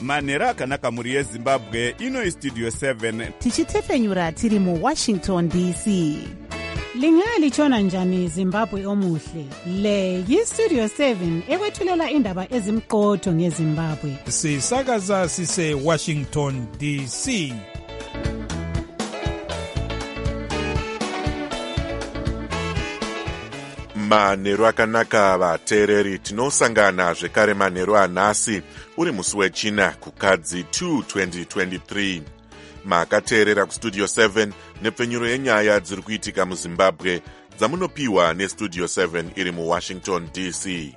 manhero akanaka mhuri yezimbabwe. Ino istudio 7 tichitefenyura tiri muwashington dc. Lingalitshona njani Zimbabwe omuhle? Le yistudio 7 ekwethulela indaba ezimqotho ngeZimbabwe. Sisakaza sise Washington DC. Manhero akanaka vateereri, tinosangana zvekare manhero anhasi uri musi wechina kukadzi 2 2023. Makateerera kustudio 7 nepfenyuro yenyaya dziri kuitika muZimbabwe dzamunopiwa nestudio 7 iri muWashington DC.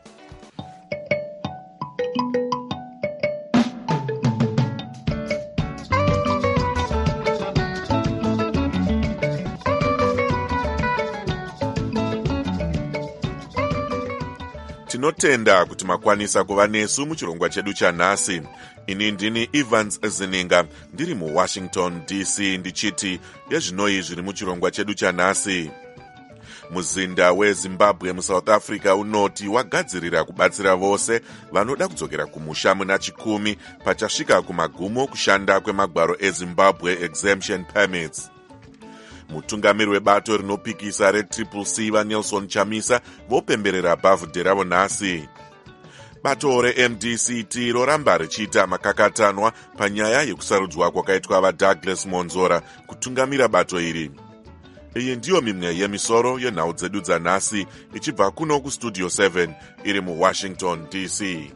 Tinotenda kuti makwanisa kuva nesu muchirongwa chedu chanhasi. Ini ndini Evans Zininga ndiri muWashington DC ndichiti yezvinoi zviri muchirongwa chedu chanhasi. Muzinda weZimbabwe muSouth Africa unoti wagadzirira kubatsira vose vanoda kudzokera kumusha muna chikumi pachasvika kumagumo kushanda kwemagwaro eZimbabwe exemption permits. Mutungamiri webato rinopikisa reCCC vaNelson Chamisa vopemberera bhavhudhe ravo nhasi. Bato reMDCT roramba richiita makakatanwa panyaya yekusarudzwa kwakaitwa vaDouglas Monzora kutungamira bato iri. Iyi ndiyo mimwe yemisoro yenhau dzedu dzanhasi ichibva kuno kustudio 7 iri muWashington DC.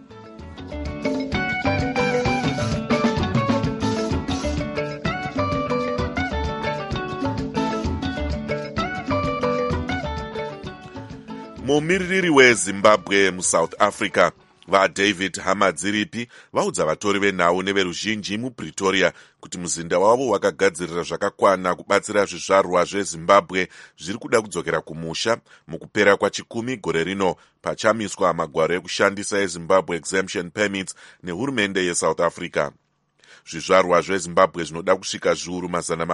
Mumiririri weZimbabwe muSouth Africa vaDavid Hamadziripi vaudza vatori venhau neveruzhinji muPretoria kuti muzinda wavo wakagadzirira zvakakwana kubatsira zvizvarwa zveZimbabwe zviri kuda kudzokera kumusha mukupera kwachikumi gore rino pachamiswa magwaro ekushandisa eZimbabwe exemption permits nehurumende yeSouth Africa. Zvizvarwa zveZimbabwe zvinoda kusvika zviuru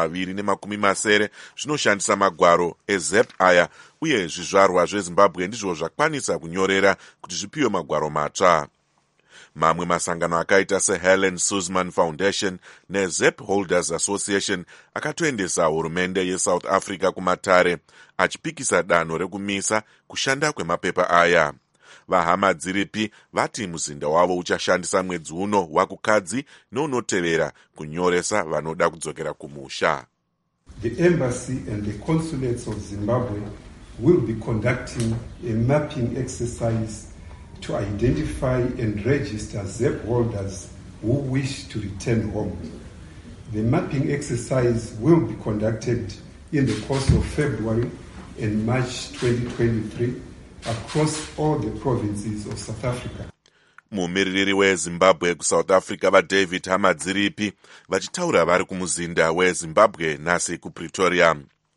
270 zvinoshandisa magwaro eZEP aya, uye zvizvarwa zveZimbabwe ndizvo zvakwanisa kunyorera kuti zvipiwe magwaro matsva. Mamwe masangano akaita seHelen Suzman Foundation neZEP Holders Association akatoendesa hurumende yeSouth Africa kumatare achipikisa danho rekumisa kushanda kwemapepa aya. VaHamadziripi vati muzinda wavo uchashandisa mwedzi uno wakukadzi neunotevera kunyoresa vanoda kudzokera kumusha. The embassy and the consulates of Zimbabwe will be conducting a mapping exercise to identify and register ZEP holders who wish to return home. The mapping exercise will be conducted in the course of February and March 2023 across all the provinces of South Africa. Mumiririri weZimbabwe kuSouth Africa vaDavid Hamadziripi vachitaura vari kumuzinda weZimbabwe nhasi kuPretoria.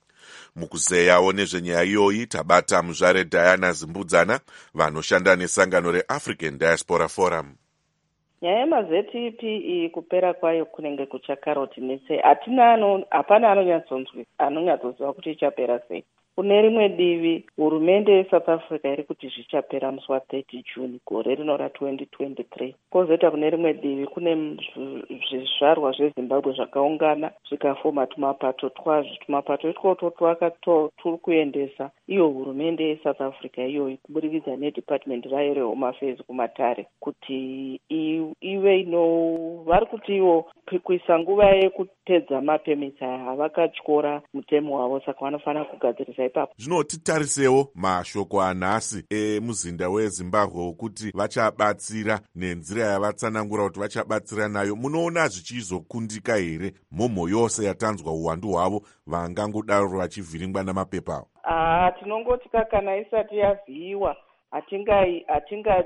Mukuzeyawo nezvenyaya iyoyi tabata muzvare Diana Zimbudzana vanoshanda nesangano reAfrican Diaspora Forum. Nyaya yemaZEP iyi kupera kwayo kunenge kuchakaroti nese hapana anonyatsoziva kuti ichapera sei. Kune rimwe divi hurumende yeSouth Africa iri kuti zvichapera musi wa30 June gore rino ra2023. Kozoita kune rimwe divi kune zvizvarwa zveZimbabwe zvakaungana zvikafoma tumapato twazvo. Tumapato itwoto turi kuendesa iyo hurumende yeSouth Africa iyoyi kuburikidza neDepartment rayo reHome Affairs kumatare kuti ive vari kuti ivo kuisa nguva yekutedza mapemits aya havakatyora mutemo wavo, saka vanofanira kugadzirisa ipapo. Zvinotitarisewo mashoko anhasi emuzinda weZimbabwe kuti vachabatsira nenzira yavatsanangura kuti vachabatsira nayo. Munoona zvichizokundika here mhomho yose yatanzwa uwandu hwavo vangangodaro vachivhiringwa namapepa? Tinongoti kana isati yavhiyiwa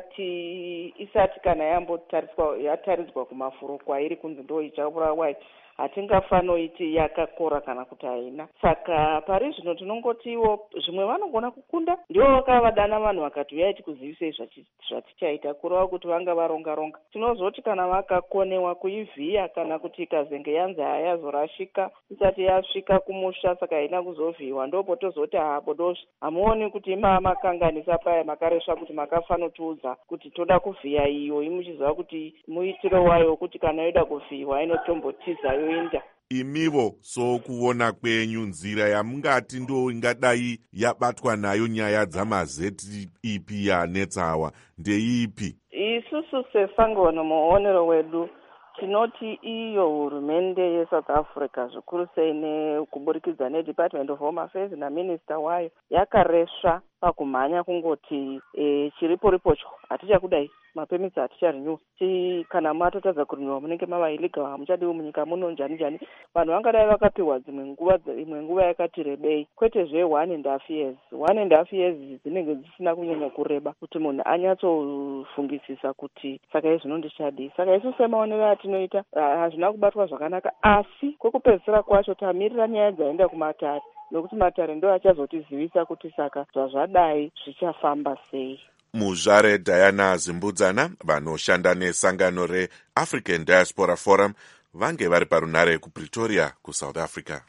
hatingati isati kana yataridzwa kumafuro kwairi kunzi ndo ichaurawa hatingafanoiti yakakora kana kuti haina. Saka pari zvino tinongotiwo zvimwe vanogona kukunda, ndivo vakavadana vanhu vakati uyai tikuzivisei zvatichaita, kureva kuti vanga varonga-ronga. Tinozoti kana vakakonewa kuivhiya kana kuti ikazenge yanzi hayazorashika isati yasvika kumusha saka haina kuzovhiyiwa, ndopotozoti bodozvi hamuoni kuti makanganisa paya makaresva kuti makafanotiudza kuti toda kuvhiya iyo, imuchiziva kuti muitiro wayo kuti kana yoda kuvhiyiwa inotombotiza yoinda. Imivo sokuona kwenyu nzira yamungati ndo ingadai yabatwa nayo nyaya dzamaZEP yanetsawa ndeipi? Isusu sesangano muonero wedu tinoti iyo hurumende yeSouth Africa zvikuru sei nekuburikidza neDepartment of Home Affairs naminista wayo yakaresva pakumhanya kungoti chiriporipocho hatichakudai mapemitsi haticharinyu kana matotadza kurinyuwa munenge mava illegal hamuchadiwi munyika muno njani. Vanhu vangadai vakapiwa imwe nguva yakati rebei, kwete 1.5 years. 1.5 years dzinenge dzisina kunyanya kureba kuti munhu anyatsofungisisa kuti saka izvino ndichadii. Saka isu semaonero atinoita hazvina kubatwa zvakanaka, asi kwekupedzisira kwacho tamirira nyaya dzaenda kumatare, nokuti matare ndo achazotizivisa kuti saka zvazvadai zvichafamba sei. Muzvare Diana Zimbudzana vanoshanda nesangano reAfrican Diaspora Forum vange vari parunare kuPretoria kuSouth Africa.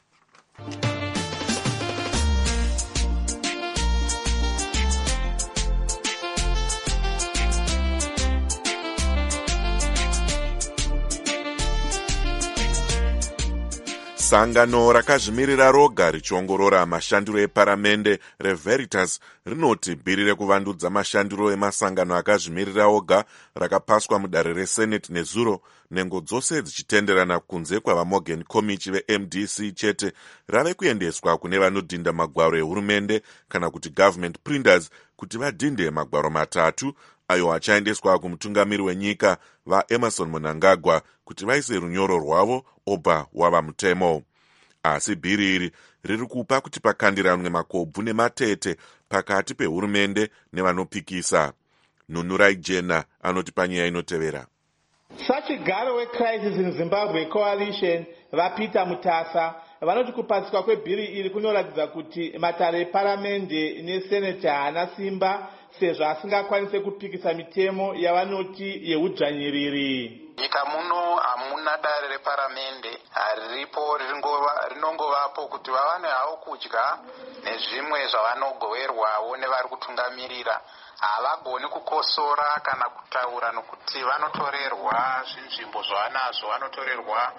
Sangano rakazvimirira roga richiongorora mashandiro eparamende reVeritas rinoti bhiri rekuvandudza mashandiro emasangano akazvimirira oga rakapaswa mudare reSenate nezuro, nhengo dzose dzichitenderana kunze kwavaMorgan Komichi veMDC chete, rave kuendeswa kune vanodhinda magwaro ehurumende kana kuti government printers kuti vadhinde magwaro matatu ayo achaendeswa kumutungamiri wenyika vaEmerson Mnangagwa kuti vaise runyoro rwavo obva wava mutemo. Asi bhiri iri riri kupa kuti pakandiranwe makobvu nematete pakati pehurumende nevanopikisa. Nunurai Jena anoti panyaya inotevera. Such a Garo crisis in Zimbabwe coalition vaPeter Mutasa vanoti kupatsika kwebhiri iri kunoratidza kuti matare eparamende neseneta haana simba sezvo asingakwanise kupikisa mitemo yavanoti yeudzvanyiriri. Nyika muno hamuna dare reparamende riripo rinongovapo kuti vawane havo kudya nezvimwe zvavanogoverwawo nevari kutungamirira. Havagoni kukosora kana kutaura nokuti vanotorerwa zvinzvimbo zvavanazvo, vanotorerwa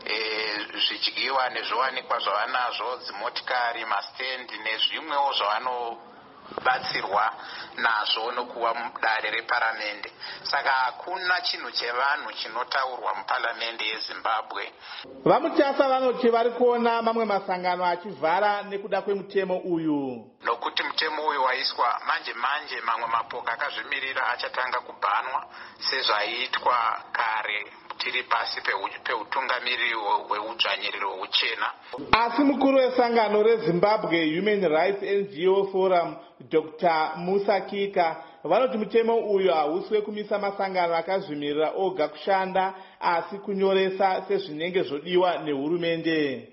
zvidyiwa nezviwanikwa zvavanazvo, dzimotikari, mastendi nezvimwewo zvavanobatsirwa nazvo nokuva mudare reparamende. Saka hakuna chinhu chevanhu chinotaurwa muparamende yeZimbabwe. VaMutasa vanoti vari kuona mamwe masangano achivhara nekuda kwemutemo uyu. Nokuti mutemo uyu waiswa manje mamwe mapoka akazvimirira achatanga kubhanwa sezvaiitwa kare tiri pasi peutungamiriri hweudzvanyiriri hweuchena. Asi mukuru wesangano reZimbabwe Human Rights NGO Forum Dr. Musa Kika vanoti mutemo uyu hausi wekumisa masangano akazvimirira oga kushanda asi kunyoresa sezvinenge zvodiwa nehurumende.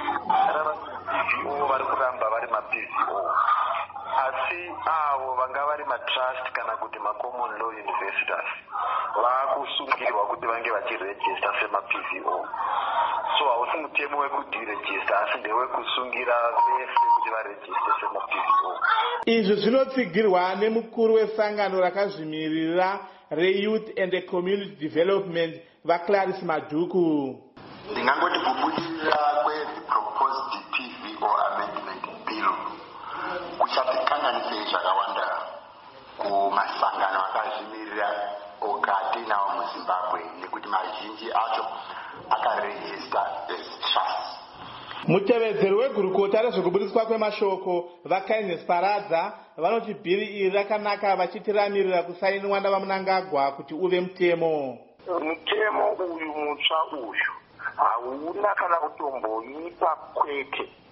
Vari kuramba vari maPVO asi avo vanga vari matrust kana kuti macommon law investors vakusungirwa kuti vange vachirejista semaPVO. So hausi mutemo wekudirejista asi ndewekusungira vese kuti varejiste semaPVO. Izvi zvinotsigirwa nemukuru wesangano rakazvimirira reYouth and Community Development vaClarice Madhuku. Ndingangoti kubudirira kweproposed PVO amendment bill kuchatikanganise zvakawanda kumasangano akazvimirira ogati nawo muZimbabwe nekuti mazhinji acho akarejista as trust. Mutevedzeri wegurukota rezvekubudiswa kwemashoko vaKindness Paradza vanoti bhiri iri rakanaka vachitiramirira kusainwa navaMnangagwa kuti uve mutemo. Mutemo uyu mutsva uyu hauna kana kutomboipa kwete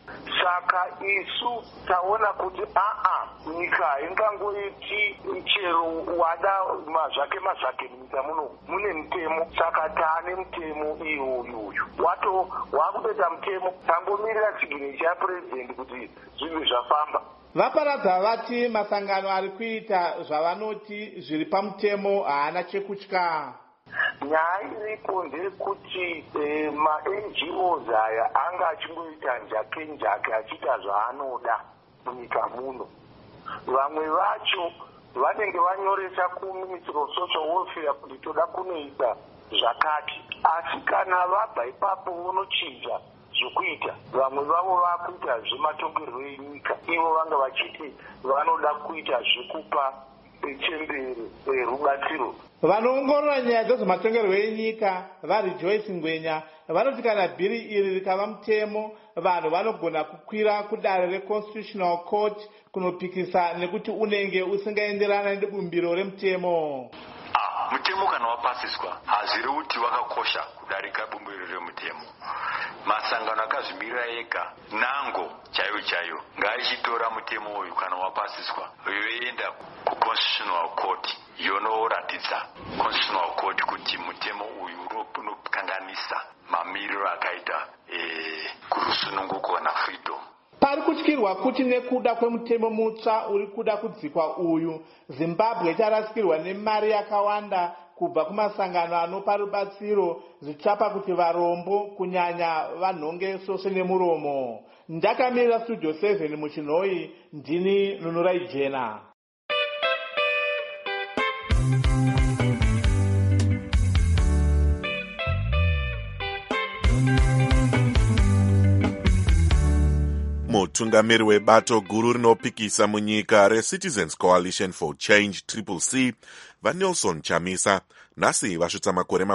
saka isu taona kuti nyika ingangoiti chero wada mazvake munyika muno mune mutemo, saka taane mutemo iyoyo wakutoita mutemo, tangomirira chigiro chapurezidendi kuti zvinhu zvafamba. Vaparadza vati masangano ari kuita zvavanoti zviri pamutemo haana chekutya. Nyaya iripo ndeyekuti ma-NGOs aya anga achingoita njake achiita zvaanoda munyika muno. Vamwe vacho vanenge vanyoresa kuMinistry of Social Welfare kuti toda kunoita zvakati, asi kana vabva ipapo vonochinja zvokuita. Vamwe vavo vakuita zvematongerwo enyika, ivo vanga vachiti vanoda kuita zvekupa chembere rubatsiro. Vanoongorora nyaya dzezvematongerwo enyika vaRejoice Ngwenya vanoti kana bhiri iri rikava mutemo, vanhu vanogona kukwira kudare reConstitutional Court kunopikisa nekuti unenge usingaenderana nebumbiro remutemo. Mutemo kana wapasiswa hazviri kuti wakakosha kudarika bumbiro remutemo. Masangano akazvimirira ega nango chaiyo ngaichitora mutemo uyu kana wapasiswa yoenda kuConstitutional Court yonoratidza Constitutional Court kuti mutemo uyu unokanganisa mamiriro akaita kurusununguko naFreedom. Pari kutyirwa kuti nekuda kwemutemo mutsva uri kuda kudzikwa uyu, Zimbabwe icharasikirwa nemari yakawanda kubva kumasangano anopa rubatsiro zvichapa kuti varombo kunyanya vanhonge soswe nemuromo. Ndakamirira Studio 7 muChinhoi, ndini Nunurai Jena. Mutungamiri webato guru rinopikisa munyika reCitizens Coalition for Change CCC vaNelson Chamisa nhasi vasvitsa makore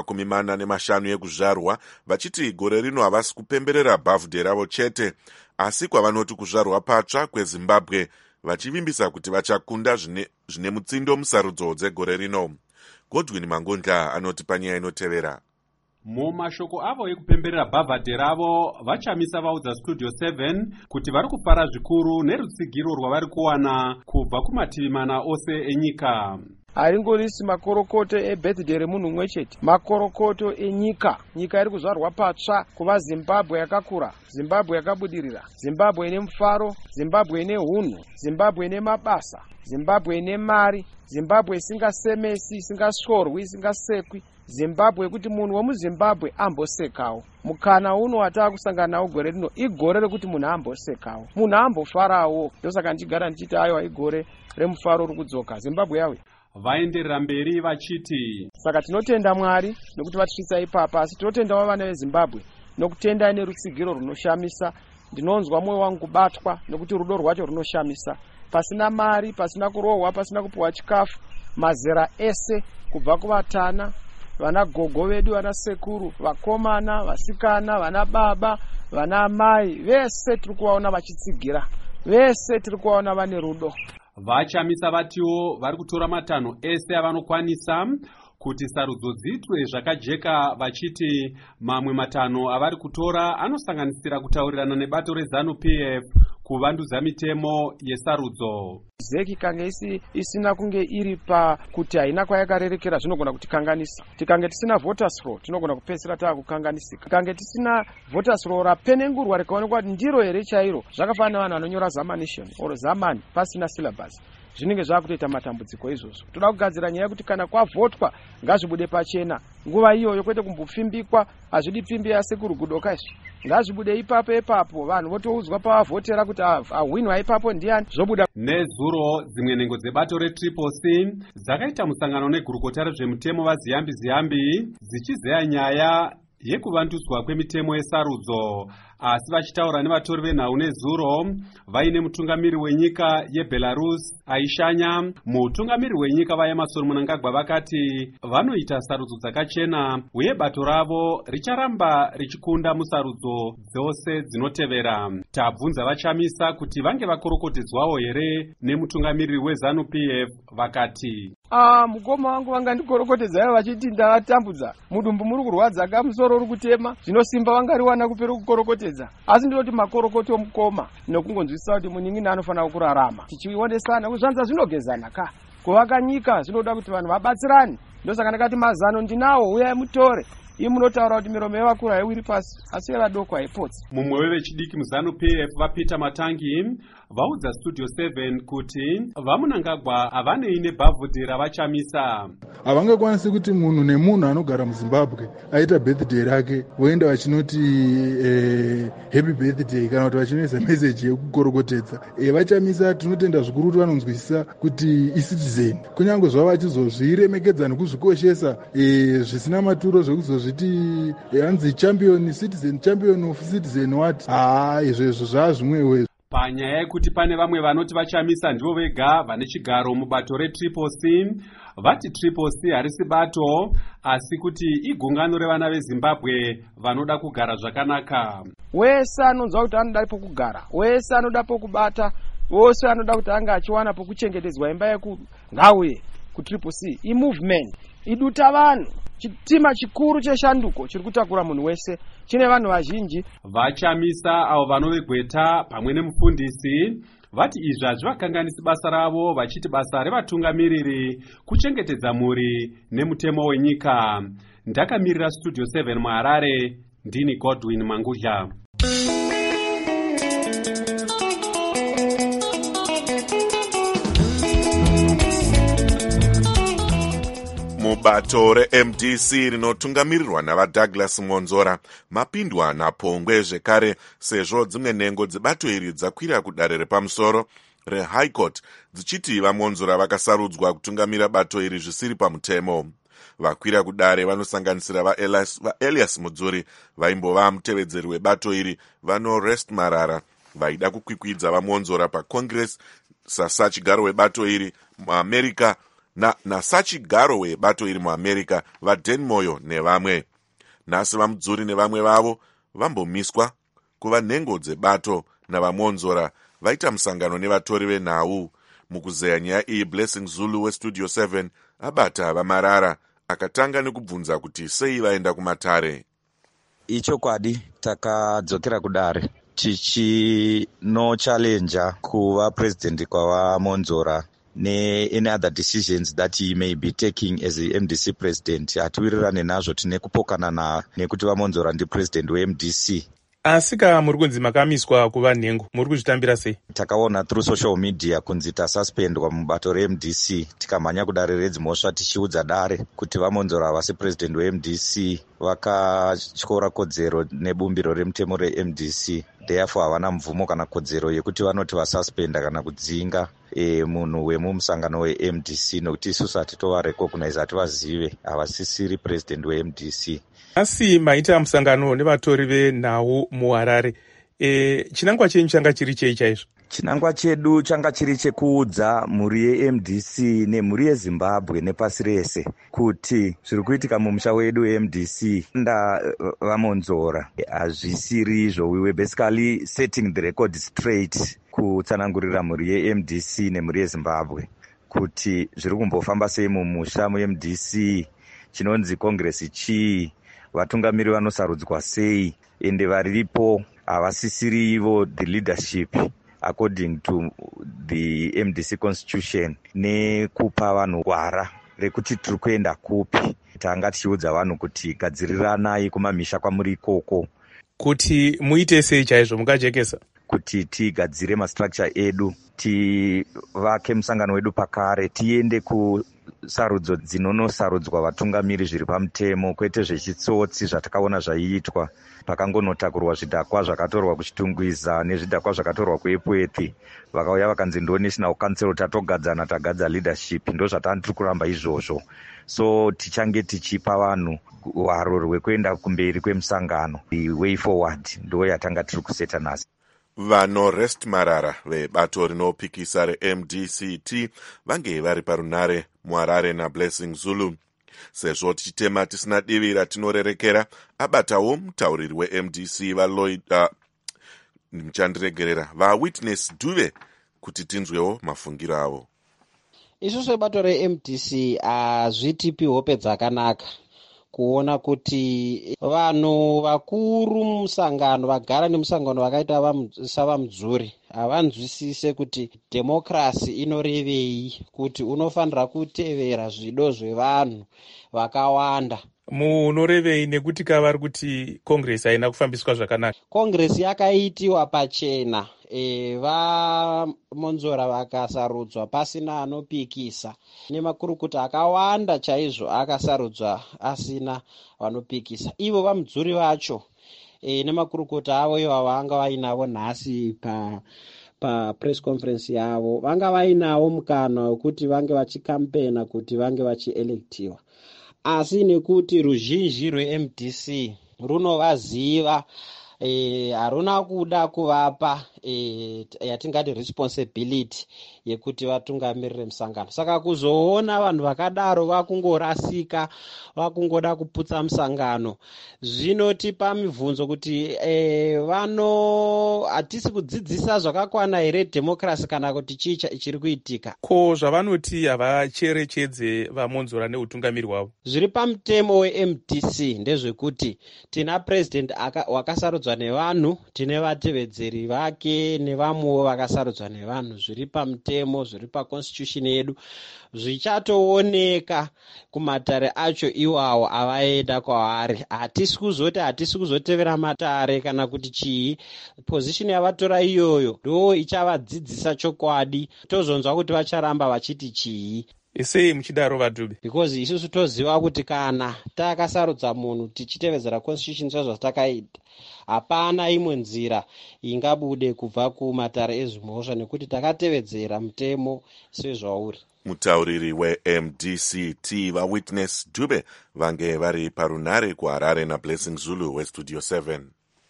45 ekuzvarwa, vachiti gore rino havasi kupemberera bhavhudhe ravo chete asi kwavanoti kuzvarwa patsva kweZimbabwe, vachivimbisa kuti vachakunda zvine mutsindo musarudzo dzegore rino. Godwin Mangondla anoti panyaya inotevera. Mumashoko avo ekupemberera bhavhadhe ravo, vaChamisa vaudza Studio 7 kuti vari kufara zvikuru nerutsigiro rwavari kuwana kubva kumativi mana ose enyika. Haringorisi makorokoto ebirthday remunhu mumwe chete, makorokoto enyika. Nyika iri kuzvarwa patsva kuva Zimbabwe yakakura, Zimbabwe yakabudirira, Zimbabwe ine mufaro, Zimbabwe ine hunhu, Zimbabwe ine mabasa, Zimbabwe ine mari, Zimbabwe isingasemesi, isingasvorwi, isingasekwi, Zimbabwe yekuti munhu wemuZimbabwe ambosekawo. Mukana uno watava kusangana nawo gore rino igore rekuti munhu ambosekawo, munhu ambofarawo. Ndosaka ndichigara ndichiti aiwa igore remufaro uri kudzoka Zimbabwe yawe. Vaenderera mberi vachiti saka tinotenda Mwari nokuti vatisvitsa ipapa, asi tinotendawo vana veZimbabwe nokutenda nerutsigiro runoshamisa. Ndinonzwa mwoyo wangu kubatwa nokuti rudo rwacho runoshamisa. Pasina mari, pasina kurohwa, pasina kupuwa chikafu, mazera ese kubva kuvatana, vana gogo vedu, vana sekuru, vakomana, vasikana, vana baba, vana mai, vese tiri kuvaona vachitsigira, vese tiri kuvaona vane rudo. VaChamisa vatiwo vari kutora matanho ese avanokwanisa kuti sarudzo dziitwe zvakajeka, vachiti mamwe matanho avari kutora anosanganisira kutaurirana nebato reZANU-PF kuvandudza mitemo yesarudzo. Zeki kange isina kunge iri pakuti haina kwayakarerekera zvinogona kutikanganisa. Tikange tisina voters roll tinogona kupedzisira taakukanganisika. Kange tisina voters roll rapenengurwa rikaonekwa kuti ndiro here chairo, zvakafanana navanhu vanonyora zamanation or zamani pasina syllabus, zvinenge zvakutoita matambudziko izvozvo. Toda kugadzira nyaya yekuti kana kwavhotwa ngazvibude pachena. Nguva iyoyo kwete kumbopfimbikwa, hazvidi pfimbi yasekurugudoka izvi. Ngazvibude ipapo vanhu votoudzwa pavavhotera kuti ahwinwa ipapo ndiani zvobuda. Nezuro dzimwe nhengo dzebato reCCC dzakaita musangano negurukota rezvemutemo vaZiyambi dzichizeya nyaya yekuvandudzwa kwemitemo yesarudzo, asi vachitaura nevatori venhau nezuro vaine mutungamiri wenyika yeBelarus aishanya. Mutungamiri wenyika vaEmmerson Mnangagwa vakati vanoita sarudzo dzakachena uye bato ravo richaramba richikunda musarudzo dzose dzinotevera. Tabvunza vaChamisa kuti vange vakorokotedzwawo here nemutungamiriri weZANU-PF, vakati mukoma wangu vanga ndikorokotedzayo vachiti ndavatambudza, mudumbu muri kurwadza, kamusoro uri kutema, zvinosimba vangariwana kupera kukorokotedza. kuchengetedza, asi ndinoti makorokoti omukoma nekungonzwisisa kuti munin'ina anofanira kurarama tichionesana kuti zvanza zvinogezana ka kuvaka nyika zvinoda kuti vanhu vabatsirane. Ndosaka ndakati mazano ndinawo, uyai mutore. Iyi munotaura kuti miromo yevakuru haiwiri pasi asi yevadoko haipotsi. Mumwe wevechidiki muzanu PF vaPeter Matangi vaudza Studio 7 kuti vaMunangagwa havanei nebhavhudhi ravachamisa. Havangakwanisi kuti munhu nemunhu anogara muZimbabwe aita birthday rake voenda vachinoti happy birthday kana kuti vachinoisa meseji yekukorokotedza. Vachamisa tinotenda zvikuru kuti vanonzwisisa kuti icitizen, kunyange zvava vachizozviremekedza nekuzvikoshesa zvisina maturo zvekuzozviti hanzi champion citizen, champion of citizen what. Izvezvo zvava zvimwewo. Panyaya yekuti pane vamwe vanoti vachamisa ndivo vega vane chigaro mubato reTriple C, vati Triple C harisi bato asi kuti igungano revana veZimbabwe vanoda kugara zvakanaka. Wese anonzwa kuti anoda pokugara, wese anoda pokubata, wose anoda kuti anga achiwana pokuchengetedzwa imba ngauye kuTriple C. I-movement iduta vanhu, chitima chikuru cheshanduko chiri kutakura munhu wese, chine vanhu vazhinji. Vachamisa avo vanovegweta pamwe nemufundisi vati izvi hazvivakanganisi basa ravo, vachiti basa revatungamiriri kuchengetedza mhuri nemutemo wenyika. Ndakamirira Studio 7 muHarare, ndini Godwin Mangudla. Mubato reMDC rinotungamirirwa navaDouglas Monzora mapindwa naPongwe zvekare sezvo dzimwe nhengo dzebato iri dzakwira kudare repamusoro reHigh Court dzichiti vaMonzora vakasarudzwa kutungamira bato iri zvisiri pamutemo. Vakwira kudare vanosanganisira vaElias Mudzuri vaimbova mutevedzeri webato iri, vaNorest Marara vaida kukwikwidza vaMonzora paCongress sachigaro webato iri muAmerica nasachigaro webato iri muAmerica vaDan Moyo nevamwe. Nhasi vaMudzuri nevamwe vavo vambomiswa kuva nhengo dzebato navaMonzora vaita musangano nevatori venhau. Mukuzeya nyaya iyi Blessing Zulu weStudio 7 abata vaMarara akatanga nekubvunza kuti sei vaenda kumatare. Ichokwadi takadzokera kudare tichinochalenja kuva president kwavaMonzora any other decisions that he may be taking as the MDC president. Hatiwirirane nazvo, tine kupokana nekuti vaMonzora ndi president weMDC. Asika muri kunzi makamiswa kuva nhengo, muri kuzvitambira sei? Takaona through social media kunzi tasuspendwa mubato reMDC, tikamhanya kudare redzimhosva tichiudza dare kuti vaMonzora havasi president weMDC, vakatyora kodzero nebumbiro remutemo reMDC. Therefore havana mvumo kana kodzero yekuti vanoti vasuspenda kana kudzinga munhu wemumusangano weMDC, nokuti isusu hatitova recognize, hativazive, havasisiri president weMDC. Asi maita musangano nevatori venhau muHarare, chinangwa chenyu changa chiri chei chaizvo? Chinangwa chedu changa chiri chekuudza mhuri yeMDC nemhuri yeZimbabwe nepasi rese kuti zviri kuitika mumusha wedu weMDC vaMonzora hazvisiri izvo. We were basically setting the record straight kutsanangurira mhuri yeMDC nemhuri yeZimbabwe kuti zviri kumbofamba sei mumusha muMDC, chinonzi Congress chii, vatungamiri vanosarudzwa sei, ende varipo havasisiri ivo the leadership according to the MDC constitution, nekupa vanhu gwara rekuti tiri kuenda kupi. Tanga tichiudza vanhu kuti gadziriranai kumamisha kwamuri ikoko. Kuti muite sei chaizvo mungajekesa? Kuti tigadzire mastructure edu, tivake musangano wedu pakare, tiende kusarudzo dzinonosarudzwa vatungamiri zviri pamutemo, kwete zvechitsotsi zvatakaona zvaiitwa pakangonotakurwa zvidhakwa zvakatorwa kuchitungwiza nezvidhakwa zvakatorwa kuEpwethi, vakauya vakanzi ndo National Council tatogadzana tagadza leadership. Ndo zvatiri kuramba izvozvo. So tichange tichipa vanhu hwaro rwekuenda kumberi kwemusangano, the way forward ndo yatanga tiri kuseta nhasi. VaNorest Marara vebato rinopikisa reMDCT vange vari parunare muHarare naBlessing Zulu. Sezvo tichitema tisina divi ratinorerekera, abatawo mutauriri weMDC vaLloyd mchandiregerera vaWitness Duve kuti tinzwewo mafungiro avo. Isusu bato reMDC hazvitipi hope dzakanaka kuona kuti vanhu vakuru mumusangano vagara nemusangano vakaita savamudzuri havanzwisise kuti dhemokirasi inorevei, kuti unofanira kutevera zvido zvevanhu vakawanda. munorevei nekuti kavari kuti kongresi haina kufambiswa zvakanaka? Kongresi yakaitiwa pachena, vamonzora vakasarudzwa pasina anopikisa, nemakurukuta akawanda chaizvo akasarudzwa asina vanopikisa. Ivo vamudzuri vacho nemakurukuta avo ivo vanga vainavo nhasi press conference yavo, vanga vainawo mukana wekuti vange vachikampena kuti vange vachielectiwa, asi nekuti ruzhinji rweMDC runovaziva, haruna kuda kuvapa yatingati responsibility yekuti vatungamirire musangano. Saka kuzoona vanhu vakadaro vakungorasika, vakungoda kuputsa musangano, zvinotipa mibvunzo kuti hatisi kudzidzisa zvakakwana here dhemokirasi kana kuti chii chiri kuitika. Ko zvavanoti havacherechedze vamonzora neutungamiri hwavo? Zviri pamutemo weMDC ndezvekuti tina president wakasarudzwa nevanhu, tine vatevedzeri vake nevamwewo vakasarudzwa nevanhu. Zviri pamutemo, zviri paconstitution yedu, zvichatooneka kumatare acho iwawo avaenda kwavari. Hatisi kuzotevera matare kana kuti chii. Position yavatora iyoyo ndo ichavadzidzisa chokwadi, tozonzwa kuti vacharamba vachiti chii. Sei muchidaro Vadube? Because isusu toziva kuti kana takasarudza munhu tichitevedzera constitution sezvatakaita, hapana imwe nzira ingabude kubva kumatare ezvimhosva nekuti takatevedzera mutemo sezvauri. Mutauriri weMDC Tiva Witness Dube vange vari parunare kuHarare naBlessing Zulu weStudio 7.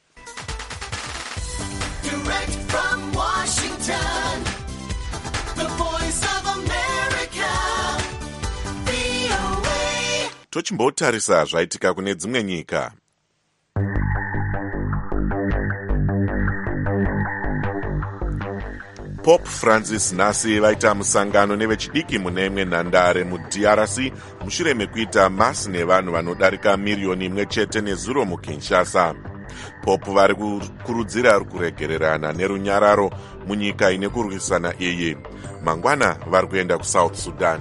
Direct from Washington, the voice of America, VOA. Tochimbotarisa zvaitika kune dzimwe nyika. Pope Francis nhasi vaita musangano nevechidiki mune imwe nhandare muDRC mushure mekuita masi nevanhu vanodarika miriyoni imwe chete nezuro muKinshasa. Pope vari kukurudzira kuregererana nerunyararo munyika ine kurwisana iyi. Mangwana vari kuenda kuSouth Sudan.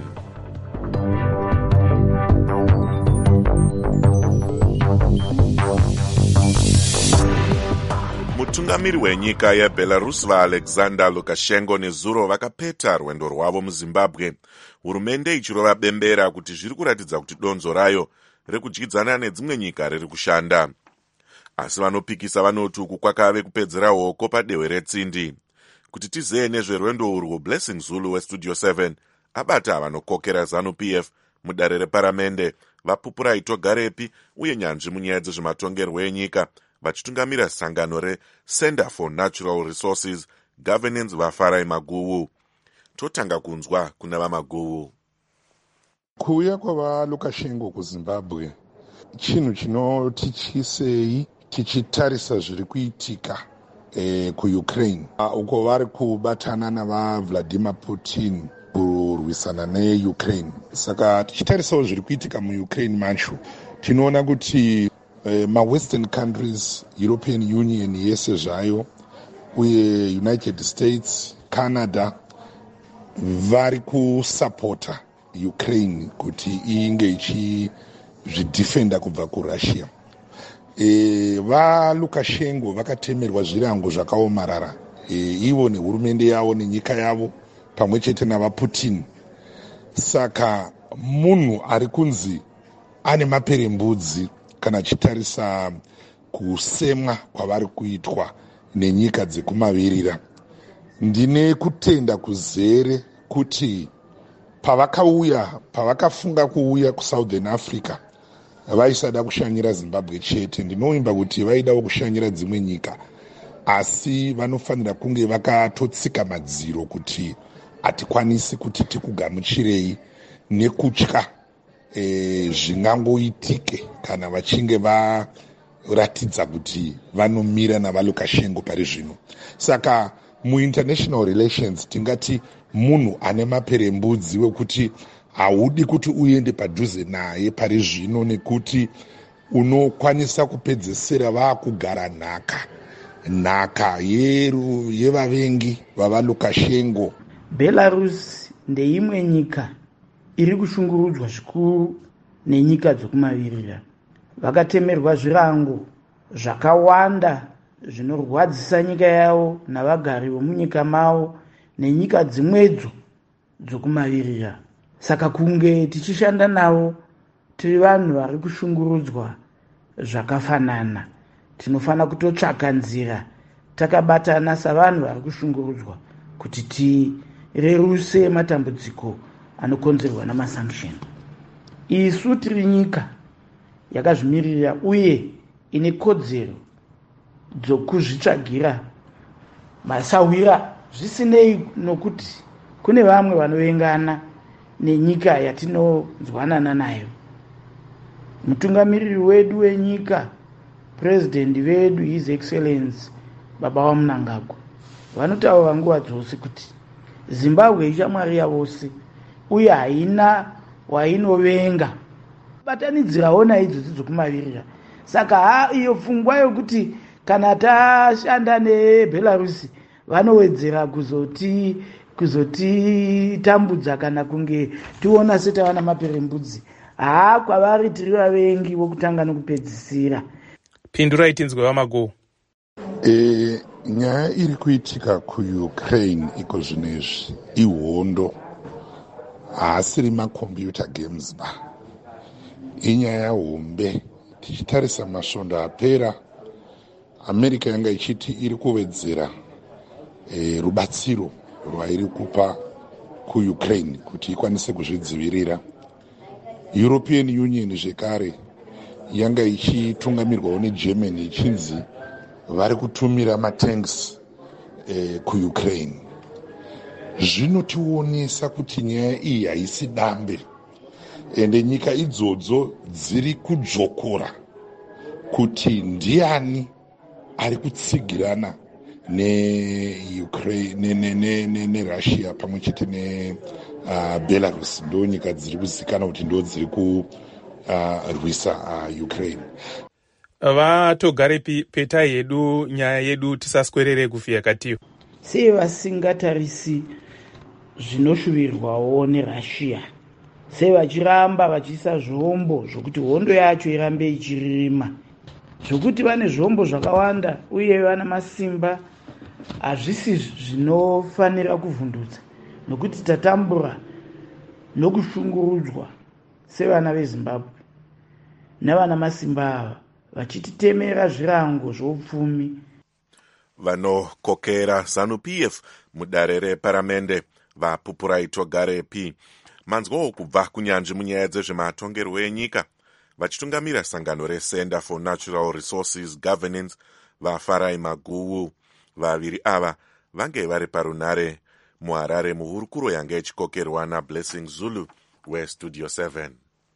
Mutungamiri wenyika yeBelarus vaAlexander Lukashenko nezuro vakapeta rwendo rwavo muZimbabwe, hurumende ichirova bembera kuti zviri kuratidza kuti donzo rayo rekudyidzana nedzimwe nyika riri kushanda. Asi vanopikisa vanoti uku kwakave kupedzera hoko padehwe retsindi. Kuti tizeye nezverwendo urwu, Blessing Zulu weStudio 7 abata vanokokera ZANU-PF mudare reparamende, vapupura itogarepi uye nyanzvi munyaya dzezvematongerwo enyika, vachitungamira sangano reCenter for Natural Resources Governance vaFarai Maguwu. Totanga kunzwa kuna vaMaguwu. Kuuya kwavaLukashenko kuZimbabwe chinhu chinotichisei tichitarisa zviri kuitika kuUkraine, uko vari kubatana navaVladimir Putin kurwisana neUkraine. Saka tichitarisawo zviri kuitika muUkraine macho, tinoona kuti ma-Western countries, European Union yese zvayo, uye United States, Canada, vari kusapota Ukraine kuti inge ichizvidhifenda kubva kuRussia. VaLukashenko vakatemerwa zvirango zvakaomarara, ivo nehurumende yavo nenyika yavo pamwe chete navaPutin. Saka munhu ari kunzi ane maperembudzi kana chitarisa kusemwa kwavari kuitwa nenyika dzekumavirira. Ndine kutenda kuzere kuti pavakafunga kuuya kuSouthern Africa vaisada kushanyira Zimbabwe chete. Ndinovimba kuti vaidawo kushanyira dzimwe nyika, asi vanofanira kunge vakatotsika madziro kuti hatikwanisi kuti tikugamuchirei nekutya zvingangoitike kana vachinge varatidza kuti vanomira navaLukashenko pari zvino. Saka muinternational relations tingati munhu ane maperembudzi wekuti haudi kuti uende padhuze naye pari zvino, nekuti unokwanisa kupedzesera vaakugara nhaka yevavengi vavalukashengo. Belarus ndeimwe nyika iri kushungurudzwa zvikuru nenyika dzokumavirira. Vakatemerwa zvirango zvakawanda zvinorwadzisa nyika yavo navagari vomunyika mavo nenyika dzimwedzo dzokumavirira. Saka kunge tichishanda navo tiri vanhu vari kushungurudzwa zvakafanana, tinofanira kutotsvaka nzira takabatana savanhu vari kushungurudzwa kuti tireruse matambudziko anokonzerwa namasanction. Isu tiri nyika yakazvimirira uye ine kodzero dzokuzvitsvagira masawira, zvisinei nokuti kune vamwe vanovengana nenyika yatinonzwanana nayo. Mutungamiriri wedu wenyika, president vedu His Excellency Baba vaMnangagwa, vanotaura nguva dzose kuti Zimbabwe ishamwari yavose uye haina wainovenga. Batanidzirawo naidzodzi dzokumavirira. Saka iyo pfungwa yokuti kana tashanda neBelarus vanowedzera kuzotitambudza kana kunge tiona setavana maperembudzi, kwavari tiri vavengi vokutanga nokupedzisira. Pindurai tinzwe vamago. Nyaya iri kuitika kuUkraine iko zvinezvi ihondo, haasiri makombiyuta games ba, inyaya hombe. Tichitarisa masvondo apera, America yanga ichiti iri kuvedzera rubatsiro rwairi kupa kuUkraine kuti ikwanise kuzvidzivirira. European Union zvekare yanga ichitungamirwawo neGermany ichinzi vari kutumira matanks kuUkraine. Zvinotionesa kuti nyaya iyi haisi dambe, ende nyika idzodzo dziri kudzokora kuti ndiani ari kutsigirana neUkraine neRussia pamwe chete neBelarus. Ndo nyika dziri kuzikanwa kuti ndo dziri kurwisa Ukraine. Vatogarepi peta yedu nyaya yedu tisaswerere kufiya katiyo. Sei vasingatarisi zvinoshuvirwawo neRussia, sei vachiramba vachiisa zvombo zvokuti hondo yacho irambe ichirima, zvokuti vane zvombo zvakawanda uye vana masimba, hazvisi zvinofanira kuvhundutsa, nokuti tatambura nokushungurudzwa sevana veZimbabwe navana masimba ava vachititemera zvirango zvoupfumi. Vanokokera ZANU-PF mudare reparamende vaPupurai Togarepi manzwawo kubva kunyanzvi munyaya dzezvematongerwo enyika, vachitungamira sangano reCenter for Natural Resources Governance vaFarai Maguwu. Vaviri ava vange vari parunare muHarare muhurukuro yanga ichikokerwa naBlessing Zulu weStudio 7.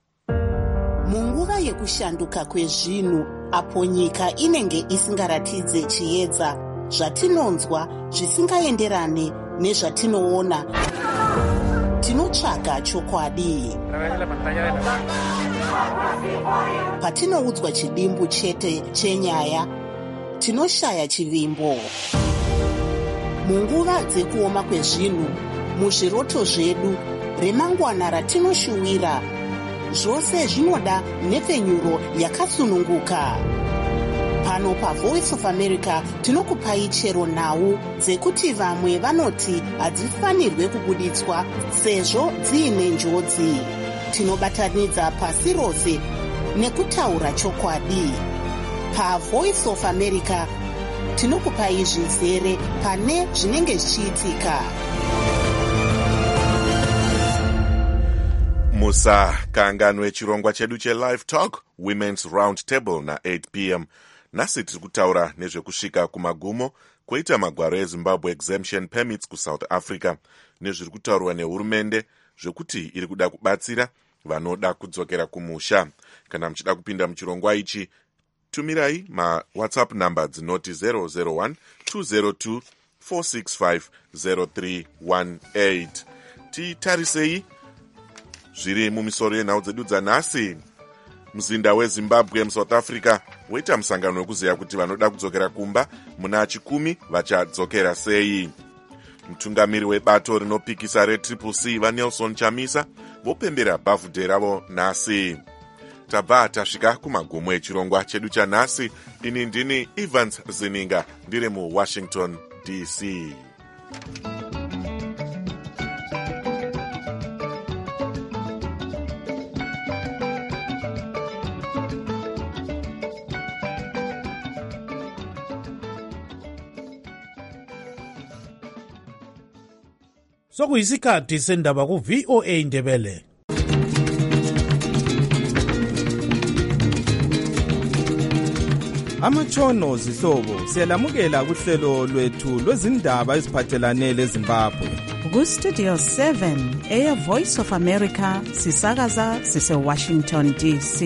Munguva yekushanduka kwezvinhu, apo nyika inenge isingaratidze chiedza, zvatinonzwa zvisingaenderane nezvatinoona, tinotsvaga chokwadi. Patinoudzwa chidimbu chete chenyaya, tinoshaya chivimbo. Munguva dzekuoma kwezvinhu, muzviroto zvedu, remangwana ratinoshuwira, zvose zvinoda nhepfenyuro yakasununguka. Pano paVoice of America tinokupai chero nhau dzekuti vamwe vanoti hadzifanirwe kubuditswa sezvo dziine njodzi. Tinobatanidza pasi rose nekutaura chokwadi. PaVoice of America tinokupai zvizere pane zvinenge zvichiitika. Musakanganwe chirongwa chedu cheLive Talk Women's Round Table na8 p.m. Nhasi tiri kutaura nezvekusvika kumagumo kwoita magwaro eZimbabwe exemption permits kuSouth Africa, nezviri kutaurwa nehurumende zvekuti iri kuda kubatsira vanoda kudzokera kumusha. Kana muchida kupinda muchirongwa ichi, tumirai maWhatsApp number dzinoti 001 202 465 0318. Titarisei zviri mumisoro yenhau dzedu dzanhasi. Muzinda weZimbabwe muSouth Africa waita musangano wekuziva kuti vanoda kudzokera kumba muna 10 vachadzokera sei. Mutungamiri webato rinopikisa reCCC vaNelson Chamisa vopembera bhavhudhe ravo nhasi. Tabva tasvika kumagumo echirongwa chedu chanhasi. Ini ndini Evans Zininga ndiri muWashington DC. Sokuyisikhathi sendaba ku-VOA Ndebele. Amatshono zihlobo siyalamukela kuhlelo lwethu lwezindaba eziphathelane leZimbabwe. Ku-Studio 7 Air Voice of America sisakaza sise-Washington DC.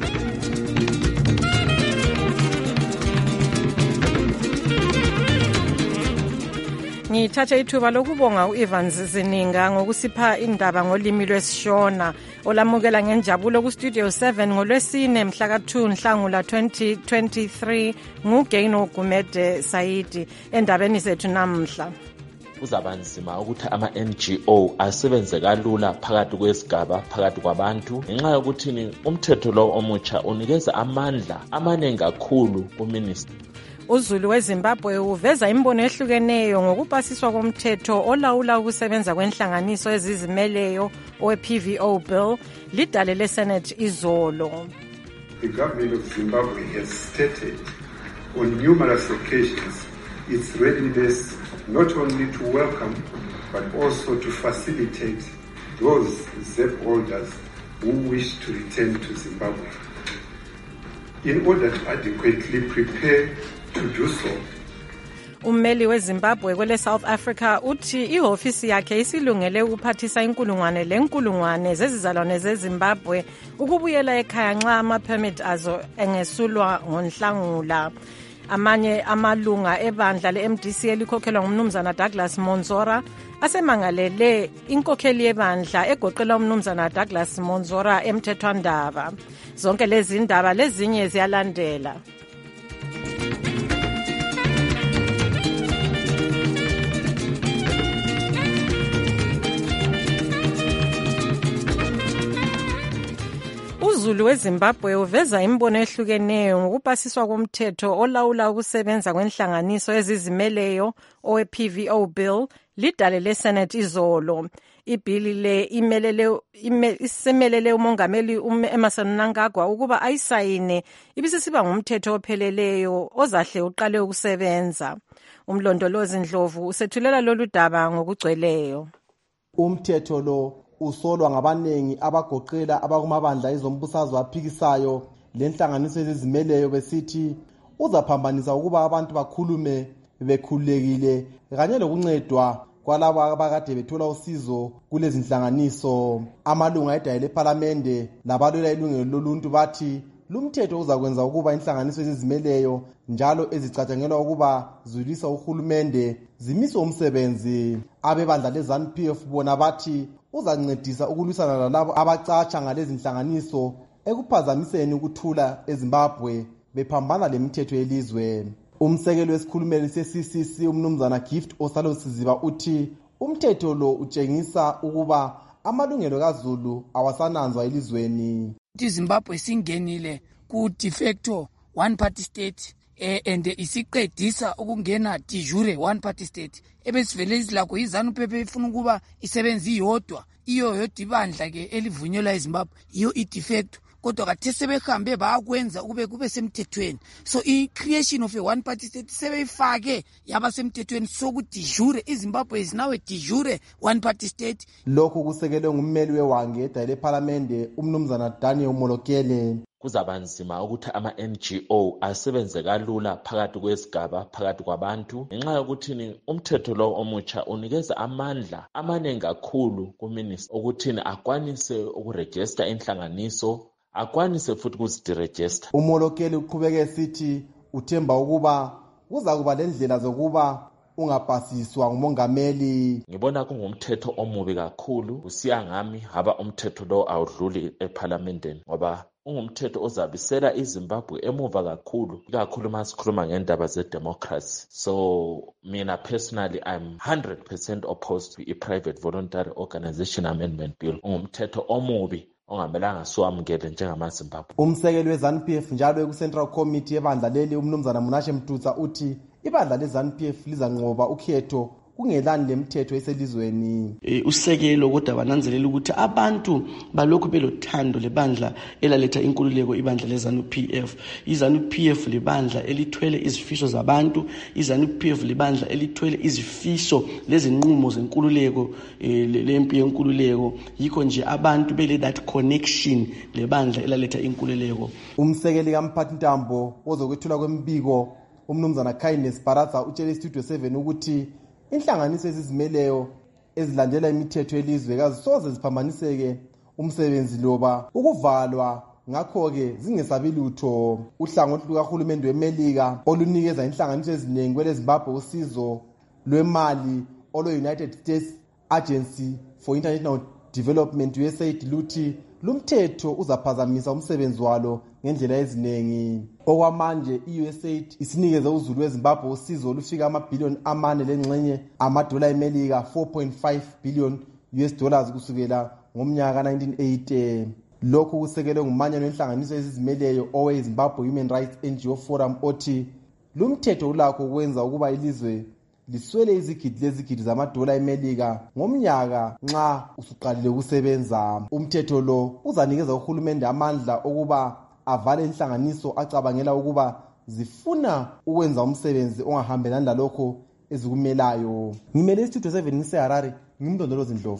Ngithatha ithuba lokubonga u-Evans Zininga ngokusipha indaba ngolimi lwesiShona olamukela ngenjabulo ku-Studio 7 ngolwesine mhla ka-2 Nhlangula 2023 nguGaino Gumede Saidi endabeni zethu namhla. Kuzaba nzima ukuthi ama-NGO asebenze kalula phakathi kwesigaba phakathi kwabantu ngenxa yokuthi umthetho lo omutsha unikeza amandla amaningi kakhulu kuminister. uZulu weZimbabwe uveza imbono ehlukeneyo ngokupasiswa komthetho olawula ukusebenza kwenhlanganiso ezizimeleyo owe-PVO bill lidale leSenate izolo. The government of Zimbabwe has stated on numerous occasions its readiness not only to welcome but also to facilitate those ZEP holders who wish to return to Zimbabwe. In order to adequately prepare to do so, Ummeli weZimbabwe kwele South Africa uthi ihofisi yakhe isilungele ukuphathisa inkulungwane zezizalwane zeZimbabwe ukubuyela ekhaya nxa ama-permit azo engesulwa ngoNhlangula. Amanye amalunga ebandla le-MDC elikhokhelwa ngumnumzana Douglas Monzora asemangalele inkokheli yebandla egoqela umnumzana Douglas Monzora emthethwandaba. Zonke lezi ndaba lezinye ziyalandela. uZulu weZimbabwe uveza imbono ehlukeneyo ngokupasiswa komthetho olawula ukusebenza kwenhlanganiso ezizimeleyo owe-PVO bill lidale leSenate izolo. Ibhili le isemelele umongameli Emmerson Mnangagwa ukuba ayisayine ibisisiba ngumthetho opheleleyo ozahle uqale ukusebenza. Umlondolozi Ndlovu usethulela lolu daba ngokugcweleyo. Umthetho lo usolwa ngabanengi abagoqela abakumabandla ezombusazwe aphikisayo lenhlanganiso ezizimeleyo besithi uzaphambanisa ukuba abantu bakhulume bekhululekile kanye lokuncedwa kwalabo abakade bethola usizo kulezi nhlanganiso. Amalunga edayile eParliament labalwela ilungelo loluntu bathi lumthetho uzakwenza ukuba inhlanganiso ezizimeleyo njalo ezicatshangelwa ukuba zulisa uhulumende zimiswe umsebenzi. Abebandla leZANU-PF bona bathi uzancedisa ukulwisana lalabo abacatsha ngalezi nhlanganiso ekuphazamiseni ukuthula eZimbabwe bephambana lemithetho yelizwe. Umsekeli wesikhulumeli se-CCC umnumzana Gift Osalosiziba uthi umthetho lo utshengisa ukuba amalungelo kaZulu awasananzwa elizweni. iZimbabwe singenile ku de facto one party state and isiqedisa ukungena de jure one party state ebesivele izilakho iZANU-PF ifuna ukuba isebenze iyodwa iyo yodibandla ke elivunyelwa eZimbabwe iyo de facto kodwa kathe sebehambe bayakwenza kube semthethweni. So i-creation of a one party state sebeyifake yaba semthethweni sokuthi jure iZimbabwe is now a de jure one party state. Lokhu kusekelwe ngummeli wewange edayile eParliament umnumzana Daniel Molokele. Kuzaba nzima ukuthi ama-NGO asebenze kalula phakathi kwesigaba phakathi kwabantu ngenxa yokuthi umthetho lo omutsha unikeza amandla amaningi kakhulu kuminister ukuthi akwanise ukurejista inhlanganiso akwanise futhi ukuzidirejista. Umolokeli uqhubeke esithi uthemba ukuba kuza kuba lendlela zokuba ungapasiswa ngumongameli. Ngibona kungumthetho omubi kakhulu, usiya ngami haba umthetho lo awudluli ephalamendeni ngoba ungumthetho ozabisela iZimbabwe emuva kakhulu masikhuluma ngendaba zedemocracy. So mina personally I'm 100% opposed to i-Private Voluntary Organization Amendment Bill. Ungumthetho omubi ongamelanga siwamukele njengamaZimbabwe. Umsekeli we-ZANU-PF njalo eku-Central Committee yebandla leli umnumzana Munashe Mtutsa uthi ibandla le-ZANU-PF lizanqoba ukhetho kungelani lemithetho eselizweni. Usekelo kodwa bananzelela ukuthi abantu balokhu belothando lebandla elaletha inkululeko ibandla le-ZANU-PF. I-ZANU-PF libandla elithwele izifiso zabantu, i-ZANU-PF libandla elithwele izifiso lezinqumo zenkululeko lempi yenkululeko. Yikho nje abantu bele that connection lebandla elaletha inkululeko. Umsekeli kaMphathi Ntambo ozokwethula kwembiko umnumzana Kindness Baratha utshele iStudio 7 ukuthi inhlanganiso ezizimeleyo ezilandela imithetho yelizwekazi soze ziphambaniseke umsebenzi loba ukuvalwa, ngakho-ke zingesabi lutho. Uhlangothi lukahulumende weMelika olunikeza inhlanganiso eziningi kweleZimbabwe usizo lwemali olwe-United States Agency for International Development USAID luthi lumthetho uzaphazamisa umsebenzi walo ngendlela eziningi. Okwamanje i-USAID isinikeze uzulu weZimbabwe usizo olufika amabhiliyoni 4.4 amadola eMelika, 4.5 billion US dollars kusukela ngomnyaka ka-1980. Lokhu kusekelwe ngumanyano wenhlanganiso ezizimeleyo owe-Zimbabwe Human Rights NGO Forum othi lumthetho ulakho ukwenza ukuba ilizwe liswele izigidi zamadola eMelika ngomnyaka nxa usuqalile ukusebenza. Umthetho lo uzanikeza uhulumende amandla okuba avale inhlanganiso acabangela ukuba zifuna ukwenza umsebenzi ongahambelani lalokho ezikumelayo. Ngimele iStudio 7 ngiseHarare, ngimndondolozi Ndlovu.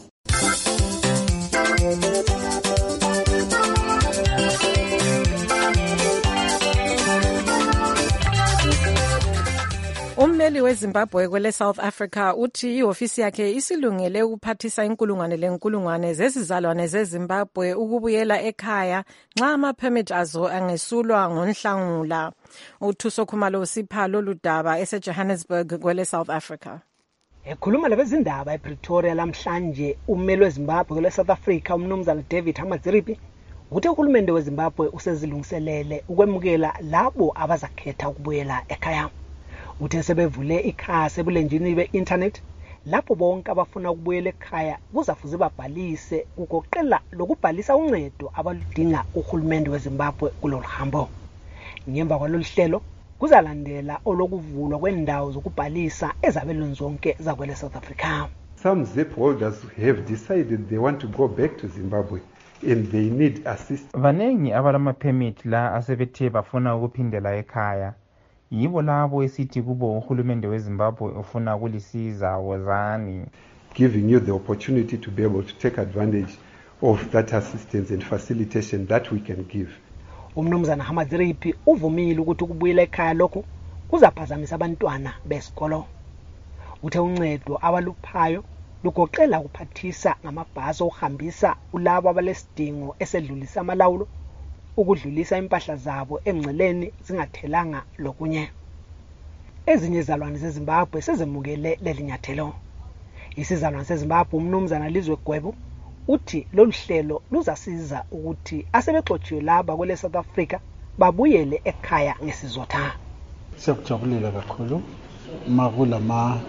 Ummeli weZimbabwe kwele South Africa uthi ihofisi yakhe isilungele ukuphathisa inkulungwane zezizalwane zeZimbabwe ukubuyela ekhaya nxa ama-permit azo angesulwa ngoNhlangula. uThuso Khumalo usipha lolu daba eseJohannesburg kwele South Africa. Ekhuluma labezindaba ePretoria lamhlanje, ummeli weZimbabwe kwele South Africa umnumzana David Hamadziripi uthi uhulumende weZimbabwe usezilungiselele ukwemukela labo abazakhetha ukubuyela ekhaya. Uthe sebevule ikhasi ebulenjini be-internet lapho bonke abafuna ukubuyela ekhaya kuzafuze babhalise ugoqela lokubhalisa uncedo abaludinga uhulumende weZimbabwe kulolu hambo. Ngemva kwalolu hlelo kuzalandela olokuvulwa kwendawo zokubhalisa ezabelweni zonke zakwele South Africa. Some ZEP holders have decided they want to go back to Zimbabwe and they need assistance. Vanengi abalama permit la asebethe bafuna ukuphindela ekhaya. Yibo labo esithi kubo uhulumende weZimbabwe ufuna ukulisiza wozani. Giving you the opportunity to be able to take advantage of that assistance and facilitation that we can give. Umnumzana Hamadziripi uvumile ukuthi ukubuyela ekhaya lokho kuzaphazamisa abantwana besikolo. Uthe uncedo abaluphayo lugoqela ukuphathisa ngamabhasi okuhambisa ulabo abalesidingo esedlulisa amalawulo, ukudlulisa impahla zabo emngceleni zingathelanga lokunye. Ezinye izalwane zeZimbabwe sezemukele leli nyathelo. Isizalwane seZimbabwe umnumzana Lizwe Gwebo uthi lolu hlelo luzasiza ukuthi asebexotshiwe laba kwele South Africa babuyele ekhaya ngesizotha. Siyakujabulela kakhulu makulama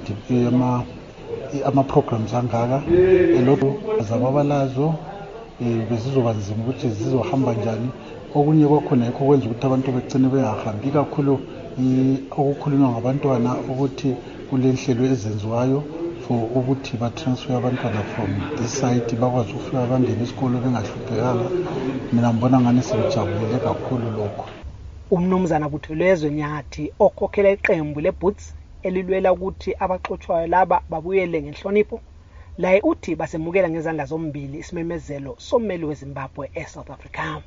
programs angaka elokhu zababalazo bezizoba nzima ukuthi zizohamba njani. Okunye kwakhona yikho kwenza ukuthi abantu begcine bengahambi kakhulu okukhulunywa ngabantwana ukuthi kulenhlelo ezenziwayo for ukuthi batransfer abantwana from this side bakwazi ukufika bangene isikolo bengahluphekanga. Mina ngibona ngani sijabulile kakhulu lokho. Umnumzana Buthelezwe Nyathi okhokhela iqembu leBoots elilwela ukuthi abaxoxwayo laba babuyele ngenhlonipho laye uthi basemukela ngezandla zombili isimemezelo sommeli weZimbabwe eSouth Africa.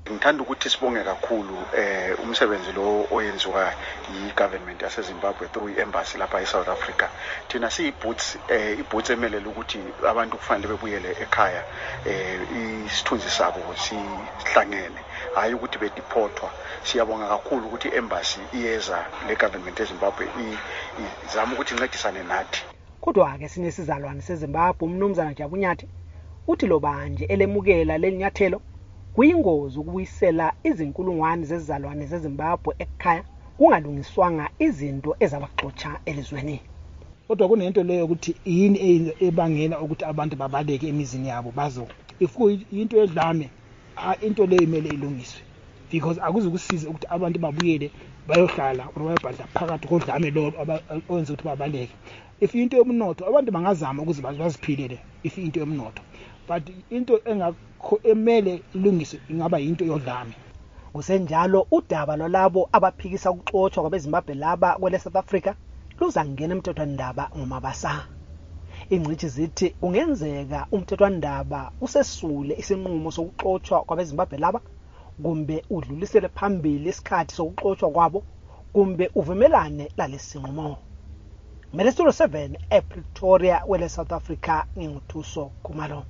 ngithanda ukuthi sibonge kakhulu umsebenzi lo oyenziwa yi-government yaseZimbabwe through i-embassy lapha e-South Africa. Thina siyi-boots emelela ukuthi abantu kufanele bebuyele ekhaya isithunzi sabo sihlangene, hayi ukuthi bediphotwa. Siyabonga kakhulu ukuthi i-embassy iyeza le-government eZimbabwe izama ukuthi incedisane nathi. Kodwa-ke sinesizalwane seZimbabwe umnumzana Jabunyathi uthi lo banje elemukela leli nyathelo kuyingozi ukubuyisela izinkulungwane zezizalwane zeZimbabwe ekhaya kungalungiswanga izinto ezabaxotsha elizweni. Kodwa kunento leyo ukuthi yini ebangela ukuthi abantu babaleke emizini yabo bazo. If into edlame into leyo imele ilungiswe, because akuzukusiza ukuthi abantu babuyele bayohlala bayobhadla phakathi kodlame lo owenza ukuthi babaleke. If into yomnotho abantu bangazama ukuze baziphilele if into yomnotho, but into emele ilungiswe ingaba yinto yodlame. Kusenjalo udaba lolabo abaphikisa ukuxotshwa kwabeZimbabwe laba kwele South Africa luzangena emthethwandaba ngomabasa. Ingcithi zithi kungenzeka umthethwandaba usesule isinqumo sokuxotshwa kwabeZimbabwe laba, kumbe udlulisele phambili isikhathi sokuxotshwa kwabo, kumbe uvumelane lalesi sinqumo. Mele Studio 7 ePretoria wele South Africa nginguthuso Khumalo.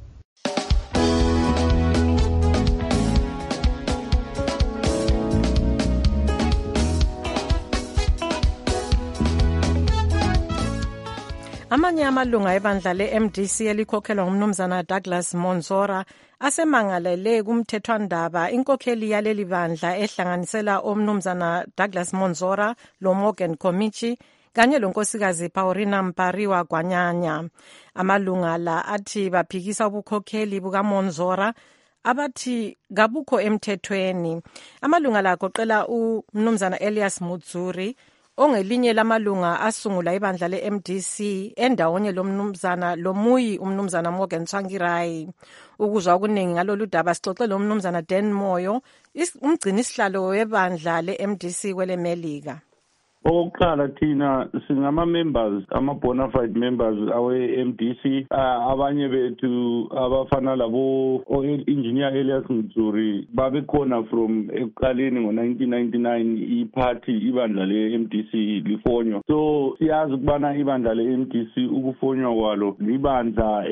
Amanye amalunga ebandla le-MDC elikhokhelwa ngumnumzana Douglas Monzora asemangalele kumthethwandaba inkokheli yaleli bandla ehlanganisela omnumzana Douglas Monzora lo Morgan Komichi kanye lonkosikazi Paulina Mpariwa Gwanyanya. Amalunga la athi baphikisa ubukhokheli bukaMonzora abathi kabukho emthethweni. Amalunga la agoqela umnumzana Elias Mutsuri ongelinye lamalunga asungula ibandla le-MDC endawonye lomnumzana lomuyi umnumzana Morgan Tsvangirai. Ukuzwa okuningi ngalolu daba sixoxele umnumzana Dan Moyo umgcini sihlalo webandla le-MDC kwele Melika. Okokuqala thina singama-members, ama-bona fide members awe-MDC. Abanye bethu abafana labo engineer Elias Mutsuri babekhona from ekuqaleni ngo-1999 iphathi ibandla le-MDC lifonywa. So siyazi ukubana ibandla le-MDC ukufonywa kwalo libandla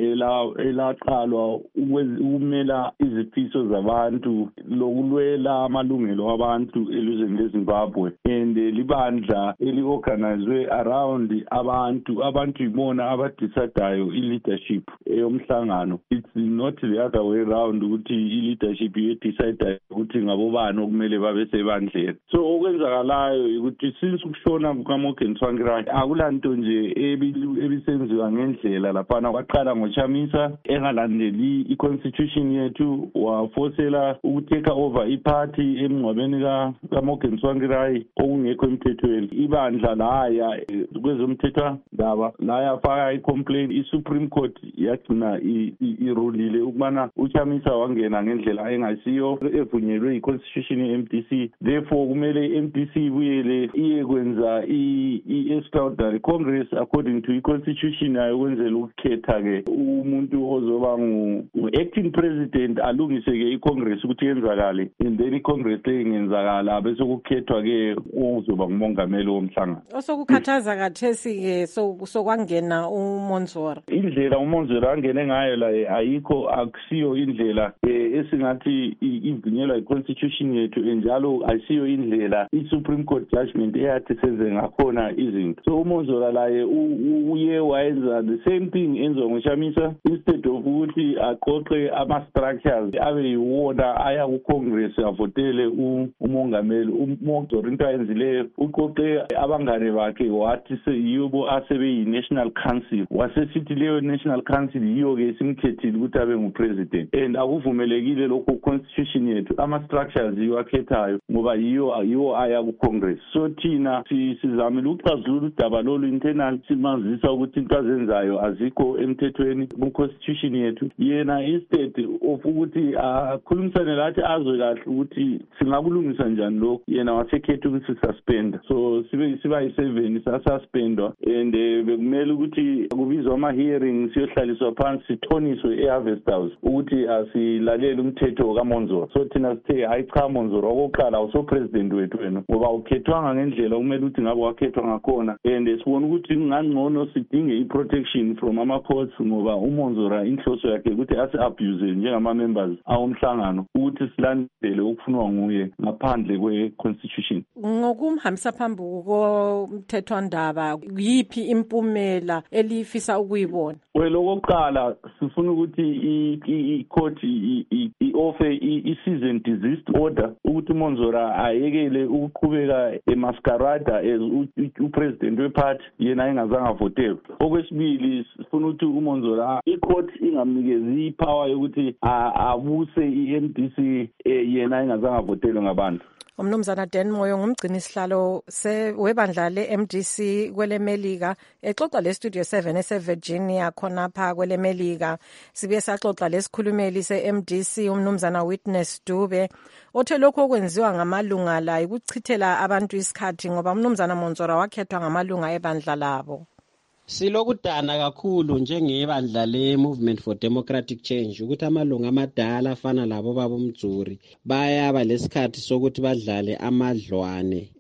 elaqalwa ukumela izifiso zabantu lokulwela amalungelo abantu elizweni leZimbabwe, and libandla eli-organizwe around abantu yibona abadecidayo i-leadership eyomhlangano. It's not the other way around ukuthi i-leadership yedecidayo ukuthi ngabobani okumele babe sebandleni. So okwenzakalayo ukuthi since ukushona kukaMorgan Tsvangirai akulanto nje ebisenziwa ngendlela laphana. Waqala ngoChamisa engalandeli i-constitution yethu, wafosela ukuteka over iphathi emngcwabeni kaMorgan Tsvangirai okungekho emthethweni. Ibandla laya kwezomthethwandaba laya faka i-complaint. I-Supreme Court yagcina irulile ukubana uChamisa wangena ngendlela engasiyo evunyelwe i-constitution ye-MDC. Therefore kumele i-MDC ibuyele iye kwenza i-extraordinary congress according to i-constitution yayo ukwenzela ukukhetha-ke umuntu ozoba ngu-acting president, alungise-ke i-congress ukuthi yenzakale, and then i-congress le ingenzakala bese kukhethwa-ke ozoba ngumongameli womhlangano. Osokukhathaza kathesi-ke sokwangena uMonzora. Indlela uMonzora angene ngayo la ayikho, akusiyo indlela esingathi ivunyelwa i-constitution yethu, njalo ayisiyo indlela i-Supreme Court judgment eyathi senze ngakhona izinto. So uMonzora laye uye wayenza the same thing enziwa ngoChamisa, instead of ukuthi aqoqe ama-structures abe yiwona aya ku-congress avotele umongameli. uMonzora into ayenzileyo uqoqe abangane bakhe wathi yibo asebeyi-national council, wasesithi leyo national council yiyo-ke simkhethile ukuthi abe ngupresident, and akuvumelekile lokho constitution yethu. Ama-structures yiwo akhethayo ngoba yiwo aya ku-congress. So thina sizamile ukuxazulula udaba lolu internal, simazisa ukuthi into azenzayo azikho emthethweni ku-constitution yethu. Yena instead of ukuthi akhulumisane lathi azwe kahle ukuthi singakulungisa njani lokhu, yena wasekhetha ukuthi suspend. So so siba yi7 sasuspendwa and bekumele ukuthi kubizwa ama-hearings siyohlaliswa phansi sithoniswe e-Harvest House ukuthi asilalele umthetho kaMonzora. So thina sithe hayi cha Monzora okokuqala uso-president wethu wena ngoba ukhethwanga ngendlela kumele ukuthi ngabe wakhethwa ngakhona and sibona ukuthi kungangcono sidinge i-protection from ama-courts ngoba uMonzora inhloso yakhe ukuthi asi-abuse njengama-members awomhlangano ukuthi silandele okufunwa nguye ngaphandle kwe-constitution. Ngokumhambisa phambili komthethwandaba yiphi impumela elifisa ukuyibona? Well, okokuqala sifuna ukuthi i-court i-offer i-cease and desist order ukuthi uMonzora ayekele ukuqhubeka emaskarada as upresident weparty yena engazange avotelwe. Okwesibili sifuna ukuthi uMonzora i-court ingamnikezi ipower yokuthi abuse i-MDC yena engazange avotelwe ngabantu. Umnumzana Dan Moyo ngumgcini sihlalo webandla le-MDC kwele Melika exoxa le-Studio 7 ese-Virginia khonapha kwele Melika. Sibuye saxoxa lesikhulumeli se-MDC umnumzana Witness Dube othe lokho okwenziwa ngamalunga la ukuchithela abantu isikhathi ngoba umnumzana Monzora wakhethwa ngamalunga ebandla labo. Silokudana kakhulu njengebandla le-Movement for Democratic Change ukuthi amalunga amadala afana labo baba Mdzuri bayaba lesikhathi sokuthi badlale amadlwane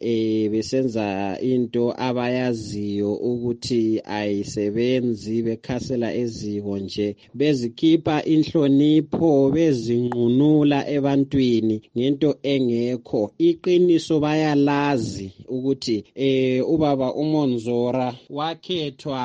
besenza into abayaziyo ukuthi ayisebenzi bekhasela eziko nje bezikhipha inhlonipho bezinqunula ebantwini ngento engekho. Iqiniso bayalazi ukuthi ubaba uMonzora wakhethwa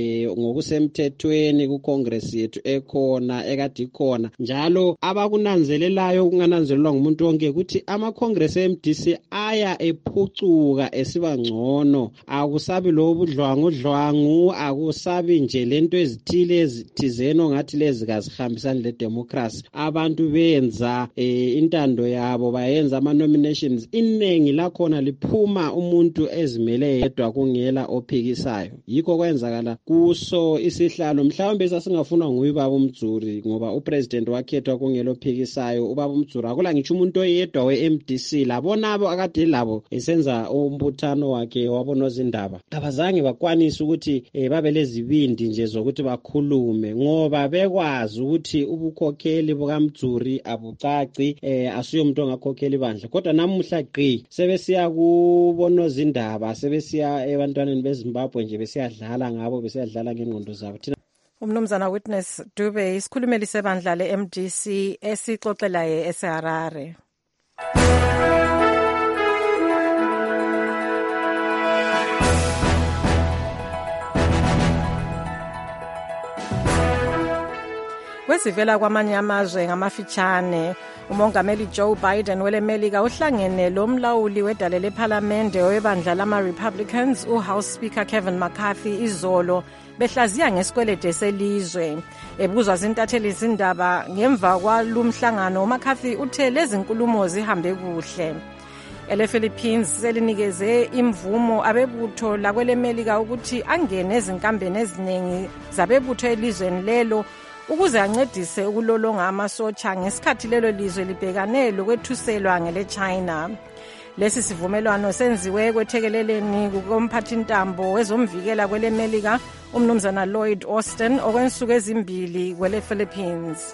ngokusemthethweni kuCongress yethu ekhona ekade ikhona njalo abakunanzelelayo kungananzelelwa ngumuntu wonke ukuthi ama-Congress eMDC aya ephucuka esiba ngcono. Akusabi lo budlwangu akusabi nje lento ezithile ezithizeno ngathi lezi kazihambisani le-democracy. Abantu benza intando yabo bayenza ama-nominations iningi lakhona liphuma umuntu ezimele yedwa kungela ophikisayo. Yikho kwenzakala kuso isihlalo mhlawumbe sasingafuna nguye baba uMdzuri ngoba upresident wakhethwa kungelo phikisayo ubaba uMdzuri akula ngitsho umuntu oyedwa we-MDC labonabo akade labo esenza umbuthano wakhe wabonozindaba abazange bakwanisa ukuthi babe lezibindi nje zokuthi bakhulume ngoba bekwazi ukuthi ubukhokheli bukaMdzuri abucaci asuye umuntu ongakhokheli bandla kodwa namuhla gqi sebesiya kubonozindaba sebesiya ebantwaneni beZimbabwe nje besiyadlala ngabo besiyadlala ngengqondo zabo. Umnumzana Witness Dube isikhulumeli sebandla le-MDC esixoxelaye eseHarare. Kwesivela kwamanye amazwe ngamafitshane umongameli Joe Biden wele Melika uhlangene lo mlawuli wedale lephalamende webandla lama-Republicans uHouse Speaker Kevin McCarthy izolo behlaziya ngesikwelede selizwe. Ebuzwa zintatheli zindaba ngemva kwalumhlangano uMcCarthy uthe lezi nkulumo zihambe kuhle. Ele-Philippines selinikeze imvumo abebutho lakwele Melika ukuthi angene ezinkambeni eziningi zabebutho elizweni lelo ukuze ancedise ukulolonga amasotsha ngesikhathi lelo lizwe libhekane lokwethuselwa ngele-China. Lesi sivumelwano senziwe kwethekeleleni kukomphathintambo wezomvikela kwele Melika umnumzana Lloyd Austin okwensuku ezimbili kwele-Philippines.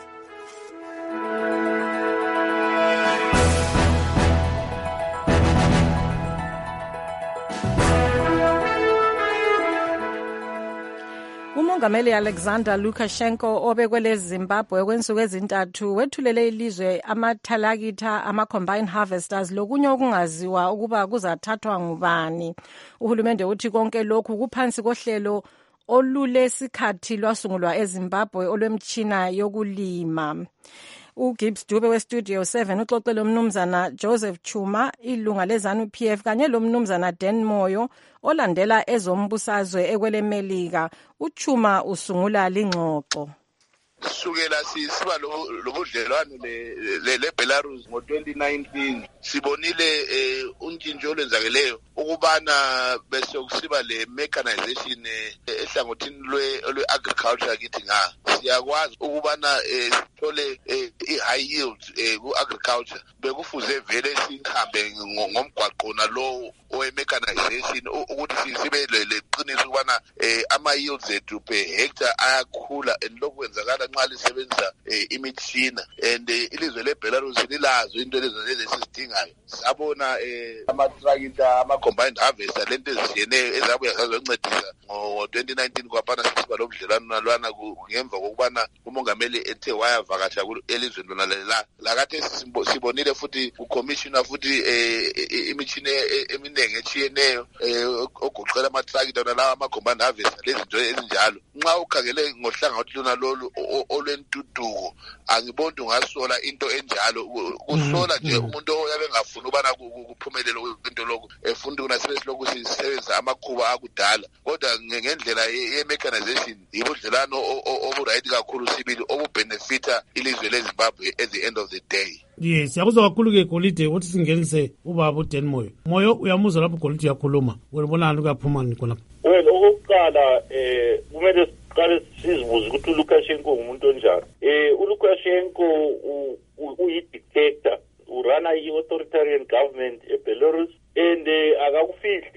Umongameli Alexander Lukashenko obekwele Zimbabwe kwensuku ezintathu wethulele ilizwe amathalakitha ama-combine harvesters lokunye okungaziwa ukuba kuzathathwa ngubani. Uhulumende uthi konke lokhu kuphansi kohlelo olulesikhathi lwasungulwa eZimbabwe olwemtshina yokulima. uGibbs Dube weStudio 7 uxoxele umnumzana Joseph Chuma ilunga leZANU-PF kanye lomnumzana Dan Moyo olandela ezombusazwe ekwele Melika. Uchuma usungula lingxoxo. Sukela siba lobudlelwano le-Belarus ngo-2019 sibonile untshintsho olwenzakeleyo ukubana bese kusiba le mechanization ehlangothini lwe-agriculture kithi nga siyakwazi ukubana sithole i-high yield ku-agriculture bekufuze vele sihambe ngomgwaqo nalo owe-mechanization ukuthi sibe leqiniso ukubana ama-yields ethu per hectare ayakhula and lokhu kwenzakala nxa lisebenzisa imitshina and ilizwe le-Belarus lilazo into lezi sizidingayo. Sabona ama-tractor, ama-combined harvester, lento ezishiyeneyo ezabuya zazoncedisa ngo-2019 kwaphana sisiba lobudlelwano nalwana ngemva kokubana umongameli ethe wayavakatsha elizweni lona lakade sibonile futhi ucommissioner futhi imitshini eminingi etshiyeneyo ogoqela ama-tractor nalawa ama-combined harvester lezinto ezinjalo. Nxa ukhangele ngohlangothi lona lolu olwentuduko angiboni ungasola into enjalo, kusola nje umuntu oyabe engafuni ubana kuphumelele into lokhu efuna ukuna sebesilokhu sisebenzisa amakhuba akudala, kodwa ngendlela ye-mechanization yibudlelwano oburight kakhulu sibili obubenefita ilizwe leZimbabwe at the end of the day. Yes, siyakuzwa kakhulu-ke Golide ukuthi singenise ubaba uDan Moyo. Moyo uyamuzwa lapho Golide uyakhuluma, ubonani kuyaphuma khona. Well, okokuqala kumele siqale sizibuze ukuthi uLukashenko ngumuntu onjani. uLukashenko uyi-dictator, urana i-authoritarian government eBelarus, and akakufihli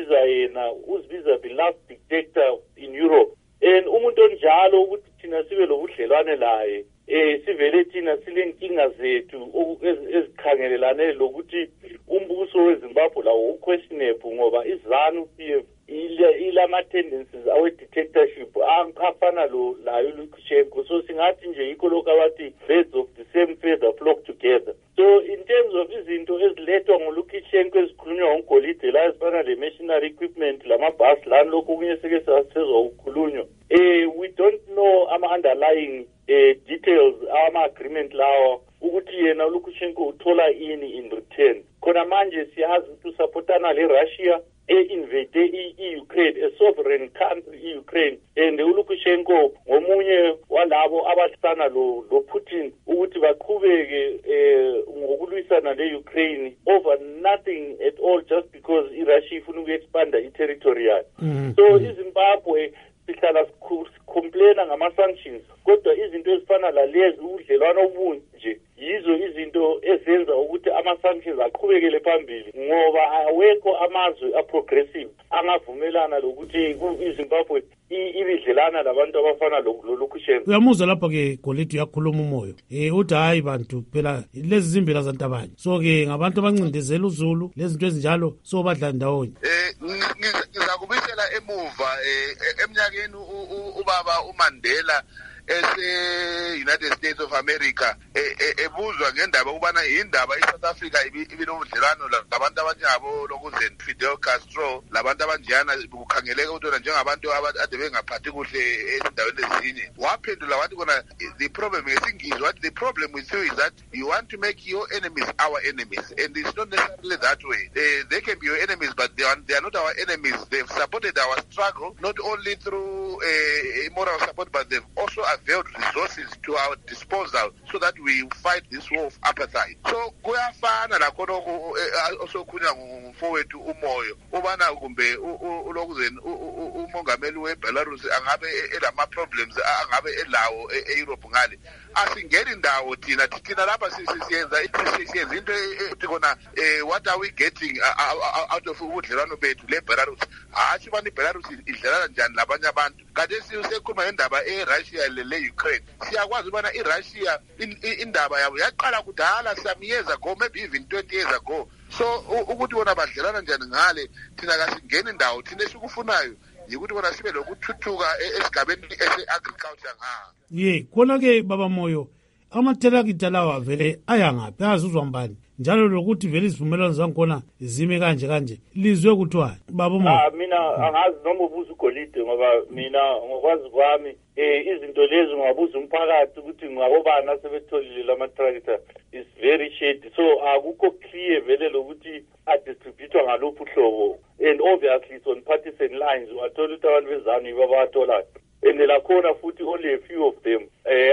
uzibiza the last dictator in Europe. And umuntu onjalo ukuthi thina sibe lobudlelwane laye sivele thina silenkinga zethu ezikhangelelane lokuthi umbuso weZimbabwe lawo uquestionable ngoba iZANU-PF ilama-tendencies awe-dictatorship afana layo Lukashenko. So singathi nje yikho lokhu abathi birds of the same feather flock together. So in terms of izinto ezilethwa nguLukashenko ezikhulunywa ngoGolide la ezifana le-machinery equipment lamabhasi lani lokhu okunye seke sasezwa ukukhulunywa, we don't know ama-underlying details ama-agreement lawa ukuthi yena uLukashenko uthola ini in return. Khona manje siyazi ukuthi usapotana le-Russia invade i-Ukraine, a sovereign country i-Ukraine, and uLukashenko ngomunye walabo abasana lo Putin ukuthi baqhubeke ngokulwisana le-Ukraine over nothing at all just because i-Russia ifuna uku-expanda i-territory yayo. So iZimbabwe sihlala complaina ngama-sanctions, kodwa izinto ezifana lalezi ubudlelwano obunje yizo izinto ezenza ukuthi ama-sanctions aqhubekele phambili, ngoba awekho amazwe a-progressive angavumelana lokuthi iZimbabwe ibidlelana labantu abafana loLukashenko. Uyamuzwa lapha-ke Golide uyakhuluma umoyo uthi hayi bantu phela lezi zimbila zantabanye, so-ke ngabantu abancindezela uZulu lezinto ezinjalo so badla ndawonye. Ngizakubisela emuva eminyakeni ubaba uMandela ese-United States of America ebuzwa ngendaba ukubana yindaba iSouth Africa ibilobudlelwano labantu abanjengabo lokuzen Fidel Castro labantu abanjeyana kukhangeleka ukuthi njengabantu ade bengaphathi kuhle ezindaweni ezinye. Waphendula wathi kona the problem ngesingizwa wathi the problem with you is that you want to make your enemies our enemies, and it's not necessarily that way. They can be your enemies, but they are not our enemies. They've supported our struggle not only through moral support, but they've also availed resources to our disposal so that we fight this war of apartheid. So kuyafana lakho osokhulunywa ngumfowethu uMoyo ubana kumbe ulokuzeni umongameli weBelarus angabe elama problems angabe elawo eEurope ngale. Asingeni indawo thina lapha siyenza into ethi kona what are we getting out of ubudlelwano bethu leBelarus? Hathi bani iBelarus idlelana njani labanye abantu? Kade siyosekhuluma ngendaba eRussia le-Ukraine. Siyakwazi ubana iRussia indaba yabo yaqala kudala some years ago, maybe even 20 years ago. So ukuthi bona badlelana njani ngale thina kasingeni indawo thina esikufunayo yikuthi bona sibe lokuthuthuka esigabeni ese-agriculture nga. Khona-ke baba Moyo ama-terakita lawa vele ayangaphi azuzwa mbani njalo lokuthi vele izivumelwano zangikhona zime kanje lizwe kuthiwani baba Moyo? Mina angazi noma ubuza uGolide ngoba mina ngokwazi kwami izinto lezi ngabuza umphakathi ukuthi ngabobani asebetholile lama-tractor is very shady, so akukho clear vele lokuthi adistributwa ngaluphi uhlobo, and obviously it's on partisan lines. Wathola ukuthi abantu bezanu yibo abawatholayo, and lakhona futhi only a few of them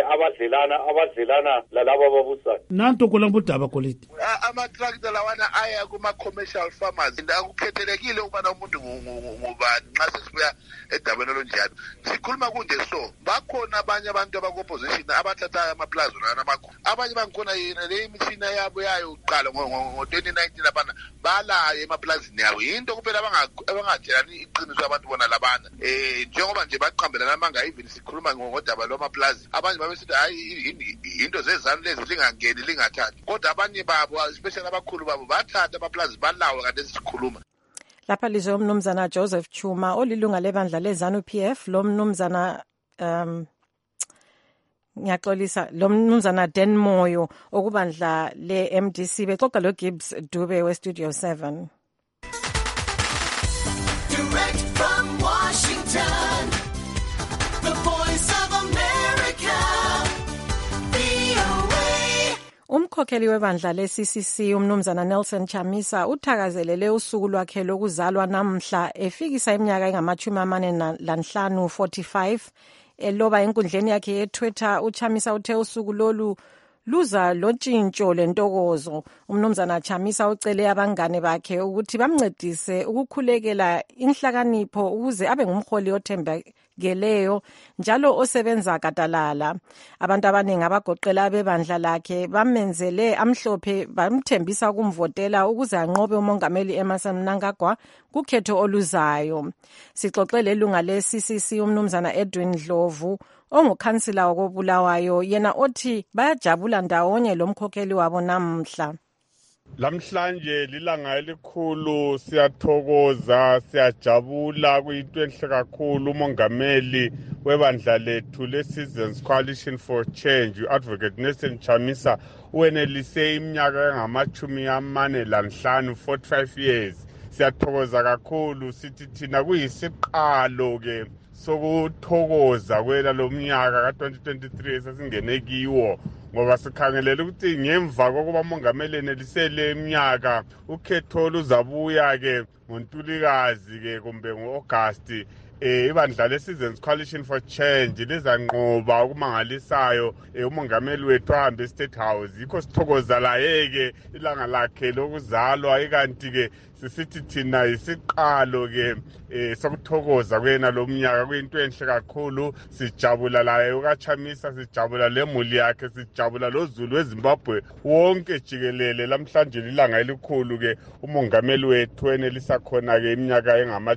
abadlelana lalabo ababusayo. Nanto kolambudaba Golide ama-tractor lawana aya kuma-commercial farmers, and akukhethelekile ukubana umuntu ngubani nxa sesibuya edabeni olunjalo. Sikhuluma kunje so bakhona bakhona abanye abantu abako-opposition abathatha amaplaza lana amakhulu. Abanye bangikhona yena le imitshina yabo yayo uqala ngo-2019 abana balayo emaplazini yabo. Yinto kuphela abangatshelani iqiniso abantu bona labana. Njengoba nje baqhambelana amanga even sikhuluma ngodaba lwamaplazi. Abanye babesithi hayi into zezanu lezi lingangeni lingathathi. Kodwa abanye babo especially abakhulu babo bathatha amaplazi balawo kade sikhuluma. Lapha lizwe umnumzana Joseph Chuma olilunga lebandla leZANU-PF, lo mnumzana ngiyaxolisa, lo mnumzana Dan Moyo okubandla le-MDC bexoxa lo Gibbs Dube we-Studio 7. Direct from Washington, the voice of America, VOA. Umkhokheli webandla le-CCC umnumzana Nelson Chamisa uthakazelele usuku lwakhe lokuzalwa namhla efikisa iminyaka engama-45 45 eloba enkundleni yakhe ye-Twitter. uChamisa uthe usuku lolu luza lontshintsho lentokozo. Umnumzana Chamisa ucele abangane bakhe ukuthi bamncedise ukukhulekela inhlakanipho ukuze abe ngumholi othembekeleyo njalo osebenza gadalala. Abantu abaningi abagoqela bebandla lakhe bamenzele amhlophe bamthembisa ukumvotela ukuze anqobe umongameli Emmerson Mnangagwa kukhetho oluzayo. Sixoxele ilunga le-CCC umnumzana Edwin Dlovu ongukhansila wakobulawayo, yena othi bayajabula ndawonye lo mkhokheli wabo namhla. Lamhlanje lilanga elikhulu, siyathokoza, siyajabula, kuyinto enhle kakhulu. Umongameli webandla lethu le-Citizens Coalition for Change, u-Advocate Nelson Chamisa, wenelise iminyaka engama-45 45 years. Siyathokoza kakhulu, sithi thina kuyisiqalo-ke sokuthokoza kwela lo mnyaka ka-2023 esasingene kiwo, ngoba sikhangelela ukuthi ngemva kokuba umongameli enelisele iminyaka ukhetho luzabuya-ke ngoNtulikazi-ke kumbe ngo-Agasti. Ibandla le-Citizens Coalition for Change lizanqoba okumangalisayo umongameli wethu ahambe e-State House. Yikho sithokoza laye-ke ilanga lakhe lokuzalwa, ikanti-ke sisithi thina yisiqalo-ke sokuthokoza kwena lo mnyaka. Kuyinto enhle kakhulu, sijabula laye ukaChamisa, sijabula lemuli yakhe, sijabula lozulu weZimbabwe wonke jikelele. Lamhlanje lilanga elikhulu-ke umongameli wethu enelisa khona-ke iminyaka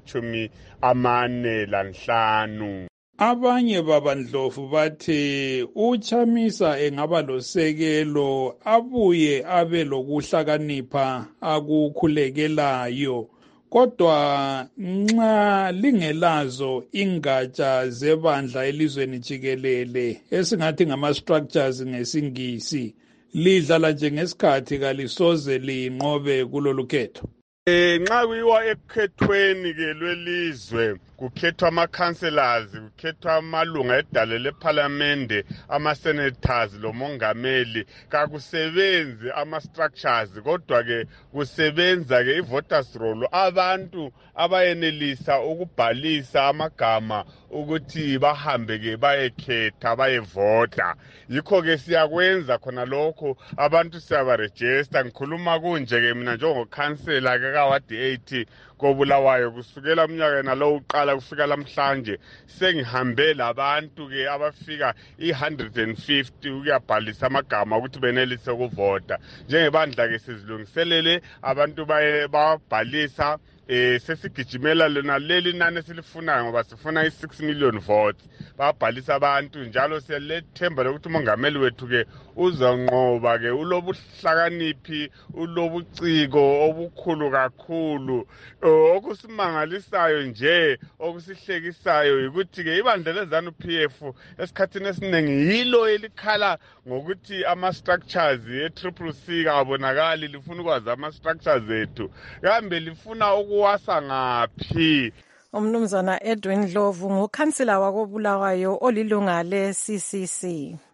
engama-45. Abanye babandlovu bathi uChamisa engaba losekelo abuye abe lokuhlakanipha akukhulekelayo, kodwa nxa lingelazo ingatsha zebandla elizweni jikelele esingathi ngama-structures ngesingisi, lidlala njengesikhathi kalisoze linqobe kulolu khetho. Nxa kuyiwa ekukhethweni-ke lwelizwe, kukhethwa ama-councillors, kukhethwa amalunga edale lephalamende, ama-senators lomongameli, kakusebenzi ama-structures, kodwa-ke kusebenza-ke i-voters roll, abantu abayenelisa ukubhalisa amagama ukuthi bahambe-ke bayekhetha bayevota. Yikho-ke siyakwenza khona lokho, abantu siyabarejista. Ngikhuluma kunje-ke mina njengokhansela-ke kawadi 80 kobulawayo kusukela umnyaka nalo uqala kufika lamhlanje sengihambe labantu-ke abafika 150 ukuyabhalisa amagama ukuthi benelise ukuvota. Njengebandla-ke sizilungiselele abantu babhalisa, sesigijimela lona leli nani esilifunayo ngoba sifuna i-6 million votes. Babhalisa abantu njalo siyalethemba lokuthi umongameli wethu-ke uzanqoba-ke, ulobuhlakaniphi, ulobuciko obukhulu kakhulu. Okusimangalisayo nje, okusihlekisayo yikuthi-ke ibandla leZANU-PF esikhathini esiningi yilo elikhala ngokuthi ama-structures e-CCC kabonakali, lifuna ukwazi ama-structures ethu kambe lifuna ukuwasa ngaphi. Umnumzana Edwin Dlovu ngukhansila wakobulawayo olilunga le-CCC.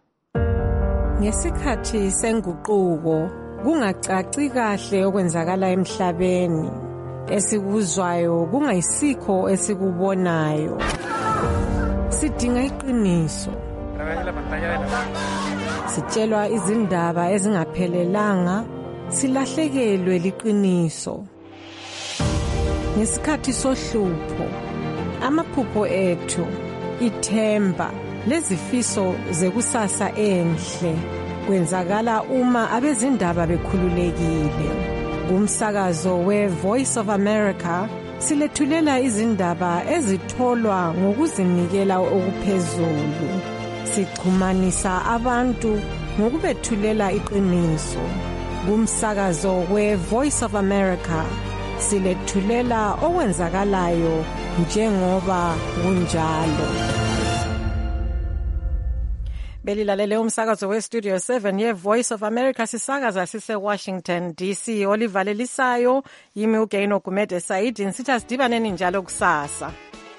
Ngesikhathi senguquko kungacaci kahle okwenzakala emhlabeni, esikuzwayo kungayisikho esikubonayo. Sidinga iqiniso, sitshelwa izindaba ezingaphelelanga, silahlekelwe liqiniso. Ngesikhathi sohlupho, amaphupho ethu, ithemba lezifiso zekusasa enhle kwenzakala uma abezindaba bekhululekile. Kumsakazo we-Voice of America silethulela izindaba ezitholwa ngokuzinikela okuphezulu. Sichumanisa abantu ngokubethulela iqiniso. Kumsakazo we-Voice of America silethulela okwenzakalayo njengoba kunjalo. Belilalele umsakazo we-Studio 7 ye-Voice of America sisakaza sise-Washington DC. Olivalelisayo yimi uGaino Gumede Saidi nsithi asidibaneni njalo kusasa.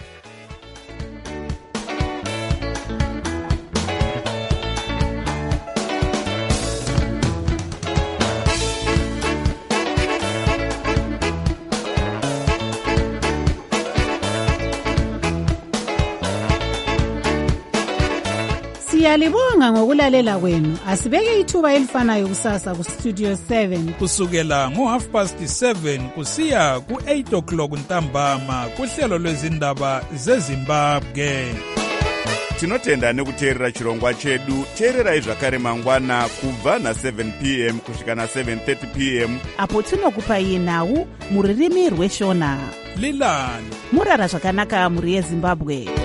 Siyalibonga ngokulalela kwenu. Asibeke ithuba elifanayo kusasa ku Studio 7 kusukela ngo7:30 kusiya ku8 o'clock ntambama kuhlelo lwezindaba zeZimbabwe. Tinotenda nekuteerera chirongwa chedu. Teererai zvakare mangwana kubva na7 p.m. kusvika na7:30 p.m. apo tinokupai nhau muririmi rweshona. Lilani murara zvakanaka muri yeZimbabwe.